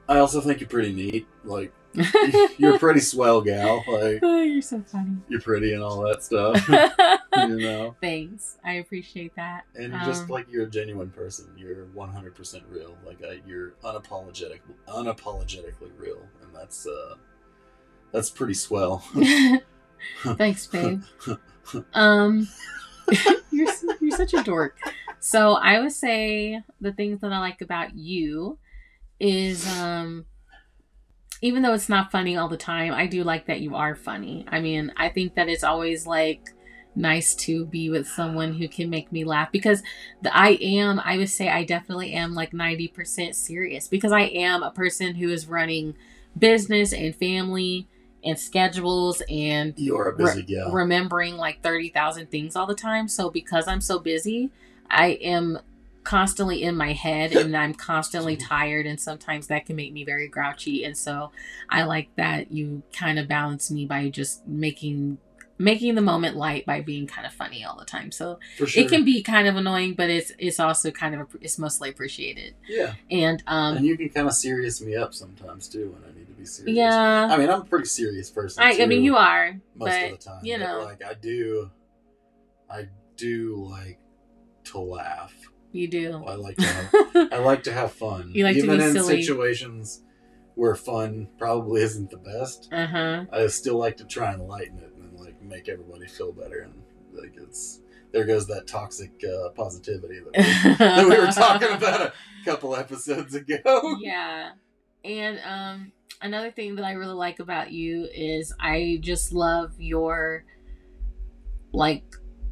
I also think you're pretty neat. Like, you're a pretty swell gal. Like, Oh, you're so funny. you're pretty and all that stuff. You know? Thanks. I appreciate that. And you're Um, just like, you're a genuine person. You're one hundred percent real. Like, uh, you're unapologetic, unapologetically real. And that's, uh, that's pretty swell. Thanks, babe. Um, you're s- you're such a dork. So I would say the things that I like about you is, um, even though it's not funny all the time, I do like that you are funny. I mean, I think that it's always like nice to be with someone who can make me laugh, because the, I am, I would say I definitely am like ninety percent serious, because I am a person who is running business and family and schedules and You're a busy re- gal. remembering like thirty thousand things all the time. So because I'm so busy, I am constantly in my head and I'm constantly tired, and sometimes that can make me very grouchy. And so I like that you kind of balance me by just making making the moment light by being kind of funny all the time. So For sure. it can be kind of annoying, but it's it's also kind of it's mostly appreciated. Yeah. And um And you can kind of serious me up sometimes, too, when I need to be serious. yeah, I mean, I'm a pretty serious person, I, too, I mean you are, most but of the time. you But, know, like, I do, I do like to laugh. you do. I like to have, I like to have fun. You like to Even be in silly. situations where fun probably isn't the best, Uh huh. I still like to try and lighten it and like make everybody feel better. And like it's there goes that toxic uh, positivity that we, that we were talking about a couple episodes ago. Yeah. And um another thing that I really like about you is I just love your like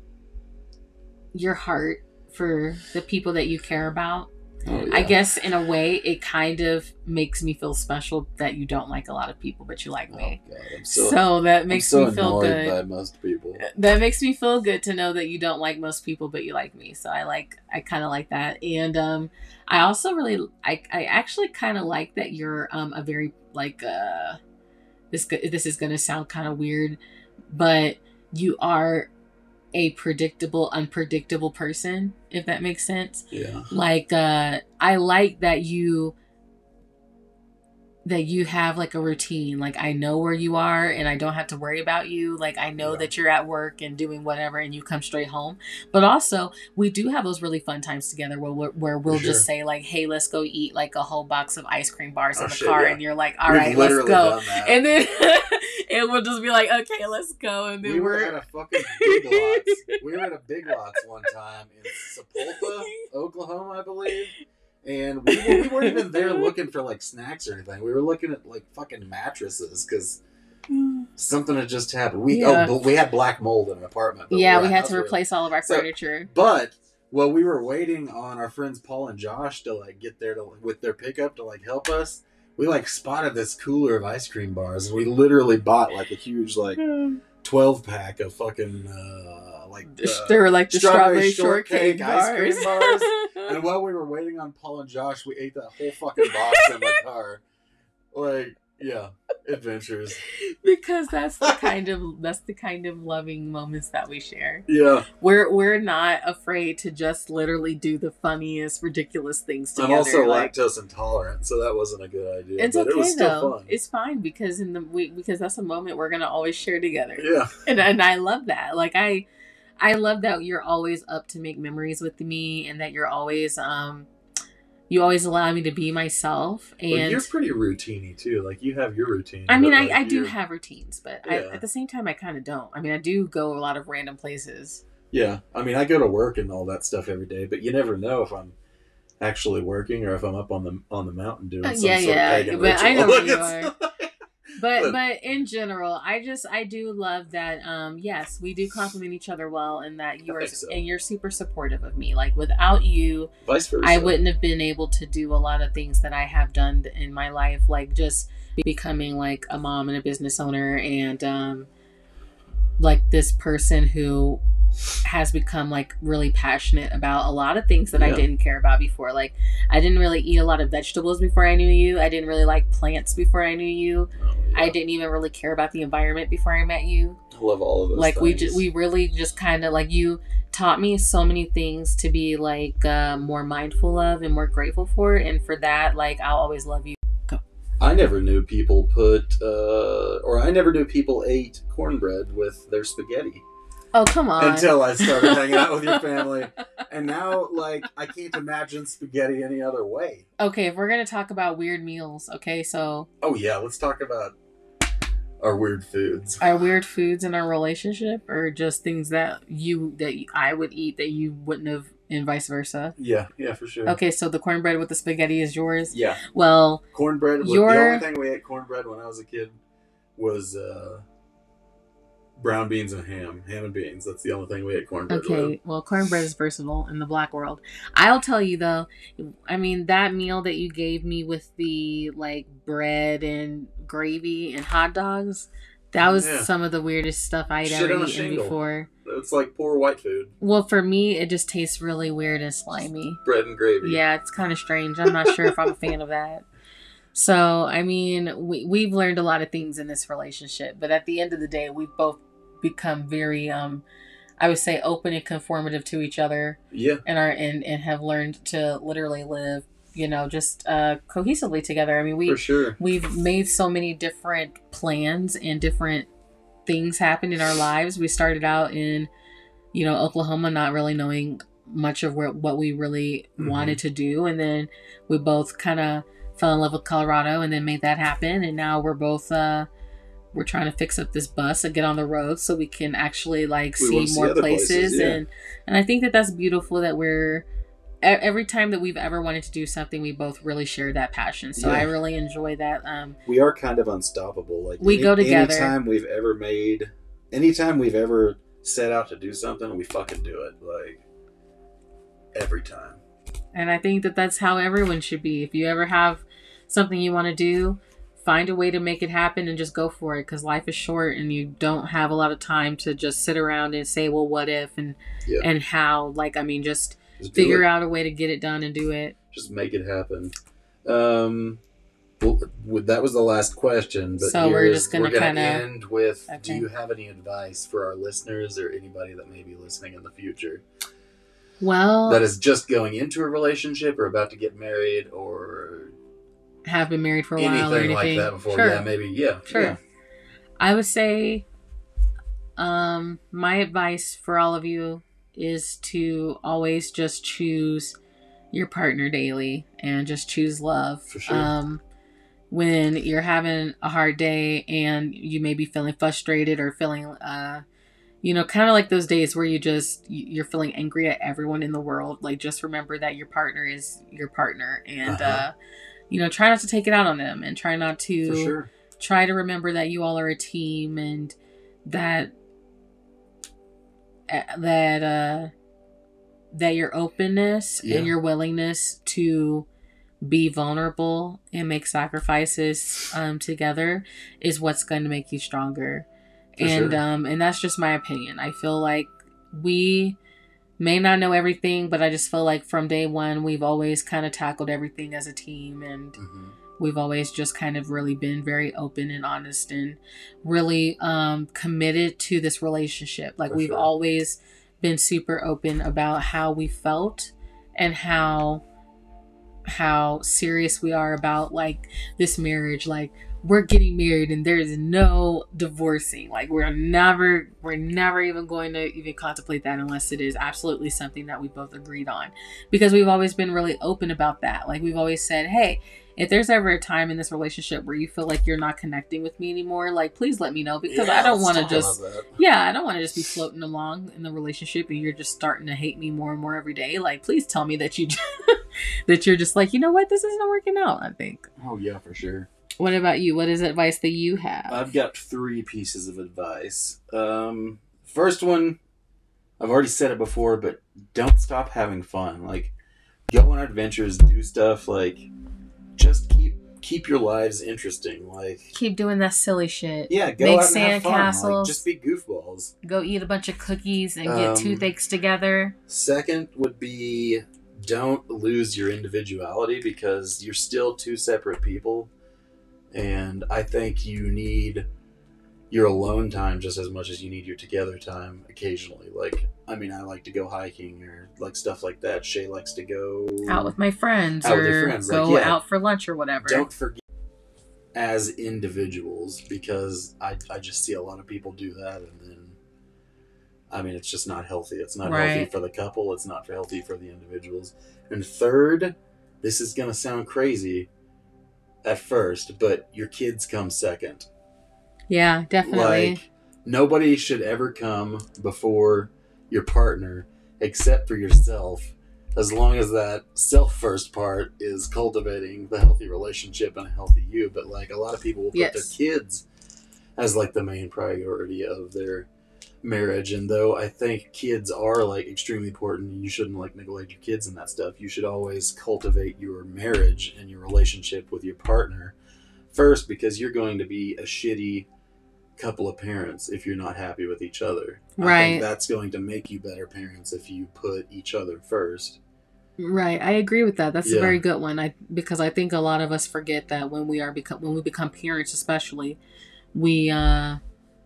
your heart for the people that you care about. Oh, yeah. I guess in a way it kind of makes me feel special that you don't like a lot of people, but you like me. Oh, God, I'm so, So, that makes I'm so me feel annoyed good. by most people. That makes me feel good to know that you don't like most people, but you like me. So I like, I kind of like that. And um, I also really, I, I actually kind of like that you're um a very like uh, this this is gonna sound kind of weird, but you are a predictable, unpredictable person, if that makes sense. Yeah. Like uh, I like that you that you have like a routine. Like I know where you are and I don't have to worry about you. Like I know Yeah. that you're at work and doing whatever and you come straight home. But also we do have those really fun times together where we're, where we'll For just sure. say like, hey, let's go eat like a whole box of ice cream bars Oh, in the shit, car. yeah. And you're like, all We've right, let's literally go. done that. And then and we'll just be like, okay, let's go. And then We were we're at a fucking Big Lots. We were at a Big Lots one time in Sepulpa, Oklahoma, I believe. And we, were, we weren't even there looking for like snacks or anything. We were looking at like fucking mattresses because something had just happened. We Yeah. oh, but we had black mold in an apartment. but yeah, our we had house to were- replace all of our So- furniture. But while we were waiting on our friends Paul and Josh to like get there to with their pickup to like help us, we like spotted this cooler of ice cream bars, and we literally bought like a huge like twelve pack of fucking uh, like uh, They were like the strawberry strawberry, shortcake, shortcake ice cream bars. bars. And while we were waiting on Paul and Josh, we ate that whole fucking box in the car. Like, yeah, adventures. Because that's the kind of that's the kind of loving moments that we share. Yeah, We're we're not afraid to just literally do the funniest, ridiculous things together. I'm also like, lactose intolerant, so that wasn't a good idea. it's but okay it was still though. fun. It's fine because in the we because that's a moment we're gonna always share together. Yeah, And and I love that. Like I I love that you're always up to make memories with me, and that you're always um you always allow me to be myself. And well, you're pretty routine-y too. Like you have your routine. I mean, but, I, like, I do you're- have routines, but I, Yeah. at the same time, I kind of don't. I mean, I do go a lot of random places. Yeah, I mean, I go to work and all that stuff every day, but you never know if I'm actually working or if I'm up on the on the mountain doing Uh, some yeah, sort yeah, of pagan but I ritual. know where you It's- But But- but in general, I just I do love that. Um, yes, we do compliment each other well, and that you I are think so. and you're super supportive of me. Like without you, Vice versa. I wouldn't have been able to do a lot of things that I have done in my life, like just becoming like a mom and a business owner, and um, like this person who has become like really passionate about a lot of things that I Yeah. didn't care about before. Like I didn't really eat a lot of vegetables before I knew you. I didn't really like plants before I knew you. Oh, yeah. I didn't even really care about the environment before I met you. I love all of those Like we things. ju- we really just kind of like you taught me so many things to be like uh, more mindful of and more grateful for, and for that, like I'll always love you. Go. I never knew people put, uh, or I never knew people ate cornbread with their spaghetti. Oh, come on. Until I started hanging out with your family. And now, like, I can't imagine spaghetti any other way. Okay, if we're going to talk about weird meals, okay, so... Oh, yeah, let's talk about our weird foods. Our weird foods in our relationship, or just things that you, that I would eat that you wouldn't have, and vice versa? Yeah, yeah, for sure. Okay, so the cornbread with the spaghetti is yours? Yeah. Well... Cornbread, your... the only thing we ate cornbread when I was a kid was... Uh, brown beans and ham. Ham and beans. That's the only thing we ate cornbread Okay, with. well, cornbread is versatile in the black world. I'll tell you, though, I mean, that meal that you gave me with the, like, bread and gravy and hot dogs, that was yeah. some of the weirdest stuff I'd Shit ever eaten before. It's like poor white food. Well, for me, it just tastes really weird and slimy. Bread and gravy. Yeah, it's kind of strange. I'm not sure if I'm a fan of that. So, I mean, we, we've learned a lot of things in this relationship, but at the end of the day, we've both become very, um, I would say, open and conformative to each other. Yeah. And are and, and have learned to literally live, you know, just uh, cohesively together. I mean, we For sure. we've made so many different plans and different things happen in our lives. We started out in, you know, Oklahoma, not really knowing much of where what we really mm-hmm. wanted to do, and then we both kind of fell in love with Colorado and then made that happen, and now we're both uh we're trying to fix up this bus and get on the road so we can actually like we see more see places, places yeah. and and I think that that's beautiful that we're every time that we've ever wanted to do something, we both really share that passion. So yeah. I really enjoy that. Um we are kind of unstoppable. Like we any, go together. Anytime we've ever made anytime we've ever set out to do something, we fucking do it. Like every time. And I think that that's how everyone should be. If you ever have something you want to do, find a way to make it happen and just go for it, because life is short and you don't have a lot of time to just sit around and say, well, what if and yeah. and how. Like, I mean, just, just figure out a way to get it done and do it. Just make it happen. Um, well, that was the last question. But so we're just going to kind of end with, okay. do you have any advice for our listeners or anybody that may be listening in the future? Well, that is just going into a relationship or about to get married or have been married for a while or anything like that before. Sure. Yeah, maybe. Yeah. Sure. Yeah. I would say um, my advice for all of you is to always just choose your partner daily and just choose love. For sure. Um, when you're having a hard day and you may be feeling frustrated or feeling, uh, you know, kind of like those days where you just, you're feeling angry at everyone in the world. Like, just remember that your partner is your partner, and, uh-huh. uh, you know, try not to take it out on them, and try not to, For sure. try to remember that you all are a team, and that, uh, that, uh, that your openness yeah. and your willingness to be vulnerable and make sacrifices um, together is what's going to make you stronger. For and sure. um, and that's just my opinion. I feel like we may not know everything, but I just feel like from day one, we've always kind of tackled everything as a team, and mm-hmm. we've always just kind of really been very open and honest and really um, committed to this relationship. Like, For we've sure. always been super open about how we felt and how how serious we are about like this marriage. Like, we're getting married and there's no divorcing. Like, we're never we're never even going to even contemplate that unless it is absolutely something that we both agreed on, because we've always been really open about that. Like, we've always said, hey, if there's ever a time in this relationship where you feel like you're not connecting with me anymore, like, please let me know, because yeah, I don't want to just, yeah, I don't want to just be floating along in the relationship and you're just starting to hate me more and more every day. Like, please tell me that you, that you're just like, you know what, this isn't working out, I think. Oh yeah, for sure. What about you? What is advice that you have? I've got three pieces of advice. Um, first one, I've already said it before, but don't stop having fun. Like, go on adventures, do stuff, like, just keep keep your lives interesting. Like, keep doing that silly shit. Yeah, go Make out and have fun. Castles. Like, just be goofballs. Go eat a bunch of cookies and get um, toothaches together. Second would be, don't lose your individuality, because you're still two separate people. And I think you need your alone time just as much as you need your together time occasionally. Like, I mean, I like to go hiking or like stuff like that. Shay likes to go out with my friends out or with your friends. go like, yeah, out for lunch or whatever. Don't forget as individuals, because I, I just see a lot of people do that, and then I mean, it's just not healthy. It's not Right. healthy for the couple. It's not healthy for the individuals. And third, this is going to sound crazy at first, but your kids come second. Yeah, definitely. Like, nobody should ever come before your partner except for yourself, as long as that self-first part is cultivating the healthy relationship and a healthy you. But, like, a lot of people will put Yes. their kids as, like, the main priority of their marriage. And though I think kids are, like, extremely important, you shouldn't, like, neglect your kids and that stuff. You should always cultivate your marriage and your relationship with your partner first, because you're going to be a shitty couple of parents if you're not happy with each other. Right. I think that's going to make you better parents if you put each other first. Right, I agree with that. That's Yeah. a very good one. I because I think a lot of us forget that when we are become when we become parents, especially, we uh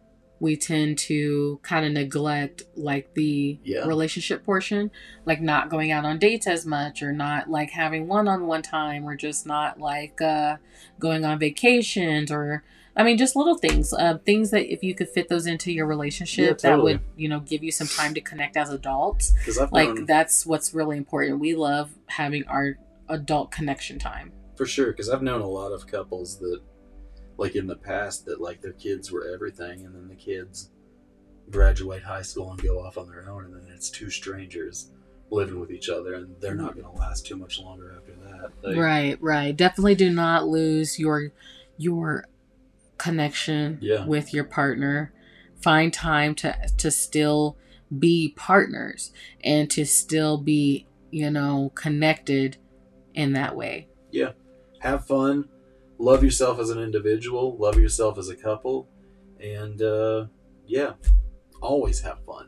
we tend to kind of neglect like the Yeah. relationship portion, like not going out on dates as much, or not like having one-on-one time, or just not like uh going on vacations, or I mean just little things, uh things that if you could fit those into your relationship, Yeah, totally. that would, you know, give you some time to connect as adults. Because I've Like known, that's what's really important. We love having our adult connection time. for sure, because I've known a lot of couples that, like, in the past, that, like, their kids were everything, and then the kids graduate high school and go off on their own, and then it's two strangers living with each other, and they're not going to last too much longer after that. Like, Right, right. Definitely do not lose your your connection Yeah. with your partner. Find time to to still be partners and to still be, you know, connected in that way. Yeah. Have fun. Love yourself as an individual. Love yourself as a couple. And, uh, yeah, always have fun.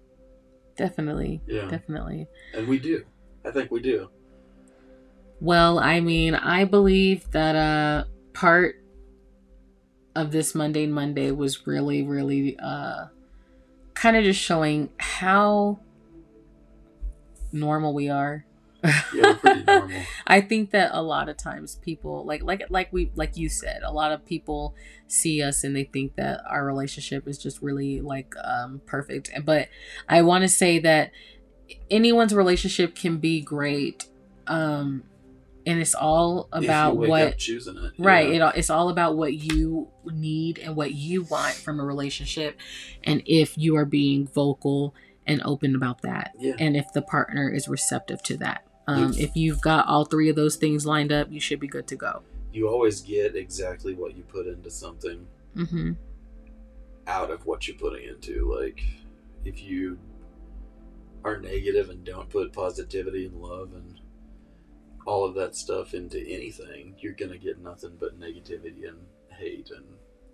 Definitely. Yeah. Definitely. And we do. I think we do. Well, I mean, I believe that uh part of this Mundane Monday was really, really uh kind of just showing how normal we are. Yeah, we're pretty normal. I think that a lot of times people like like like we like you said, a lot of people see us and they think that our relationship is just really like um perfect. But I want to say that anyone's relationship can be great. Um and it's all about if you wake what up choosing it. right, Yeah. it, it's all about what you need and what you want from a relationship, and if you are being vocal and open about that, Yeah. and if the partner is receptive to that. Um, Yeah. if you've got all three of those things lined up, you should be good to go. You always get exactly what you put into something Mm-hmm. out of what you're putting into. Like, if you are negative and don't put positivity and love and all of that stuff into anything, you're going to get nothing but negativity and hate and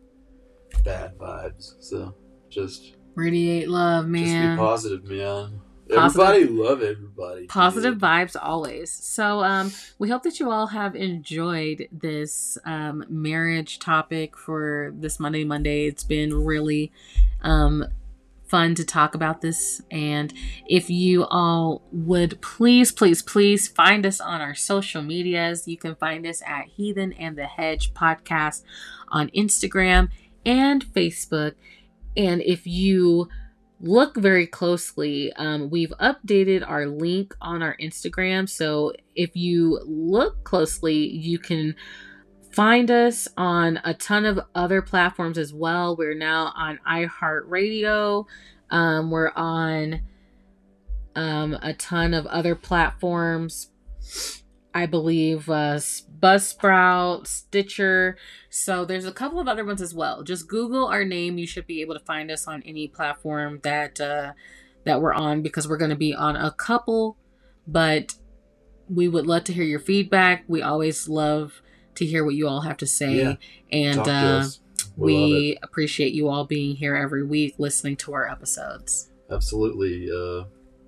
bad vibes. So just, Radiate love, just be man. positive, man. Positive- Everybody love everybody. Positive dude. vibes always. So um we hope that you all have enjoyed this um marriage topic for this Monday Monday. It's been really um fun to talk about this, and if you all would please please please find us on our social medias. You can find us at Heathen and the Hedge podcast on Instagram and Facebook. And if you look very closely, um, we've updated our link on our Instagram. So if you look closely, you can find us on a ton of other platforms as well. We're now on iHeartRadio. Um, we're on um, a ton of other platforms. I believe uh, Buzzsprout, Stitcher. So there's a couple of other ones as well. Just Google our name. You should be able to find us on any platform that uh, that we're on, because we're going to be on a couple. But we would love to hear your feedback. We always love to hear what you all have to say. Yeah. And Talk to uh, us. We love we appreciate you all being here every week listening to our episodes. Absolutely. Uh...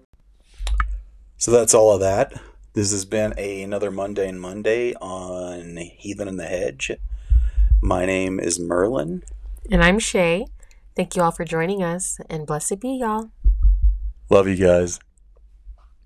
So that's all of that. This has been a, another Mundane Monday on Heathen and the Hedge. My name is Merlin. And I'm Shay. Thank you all for joining us, and blessed be y'all. Love you guys.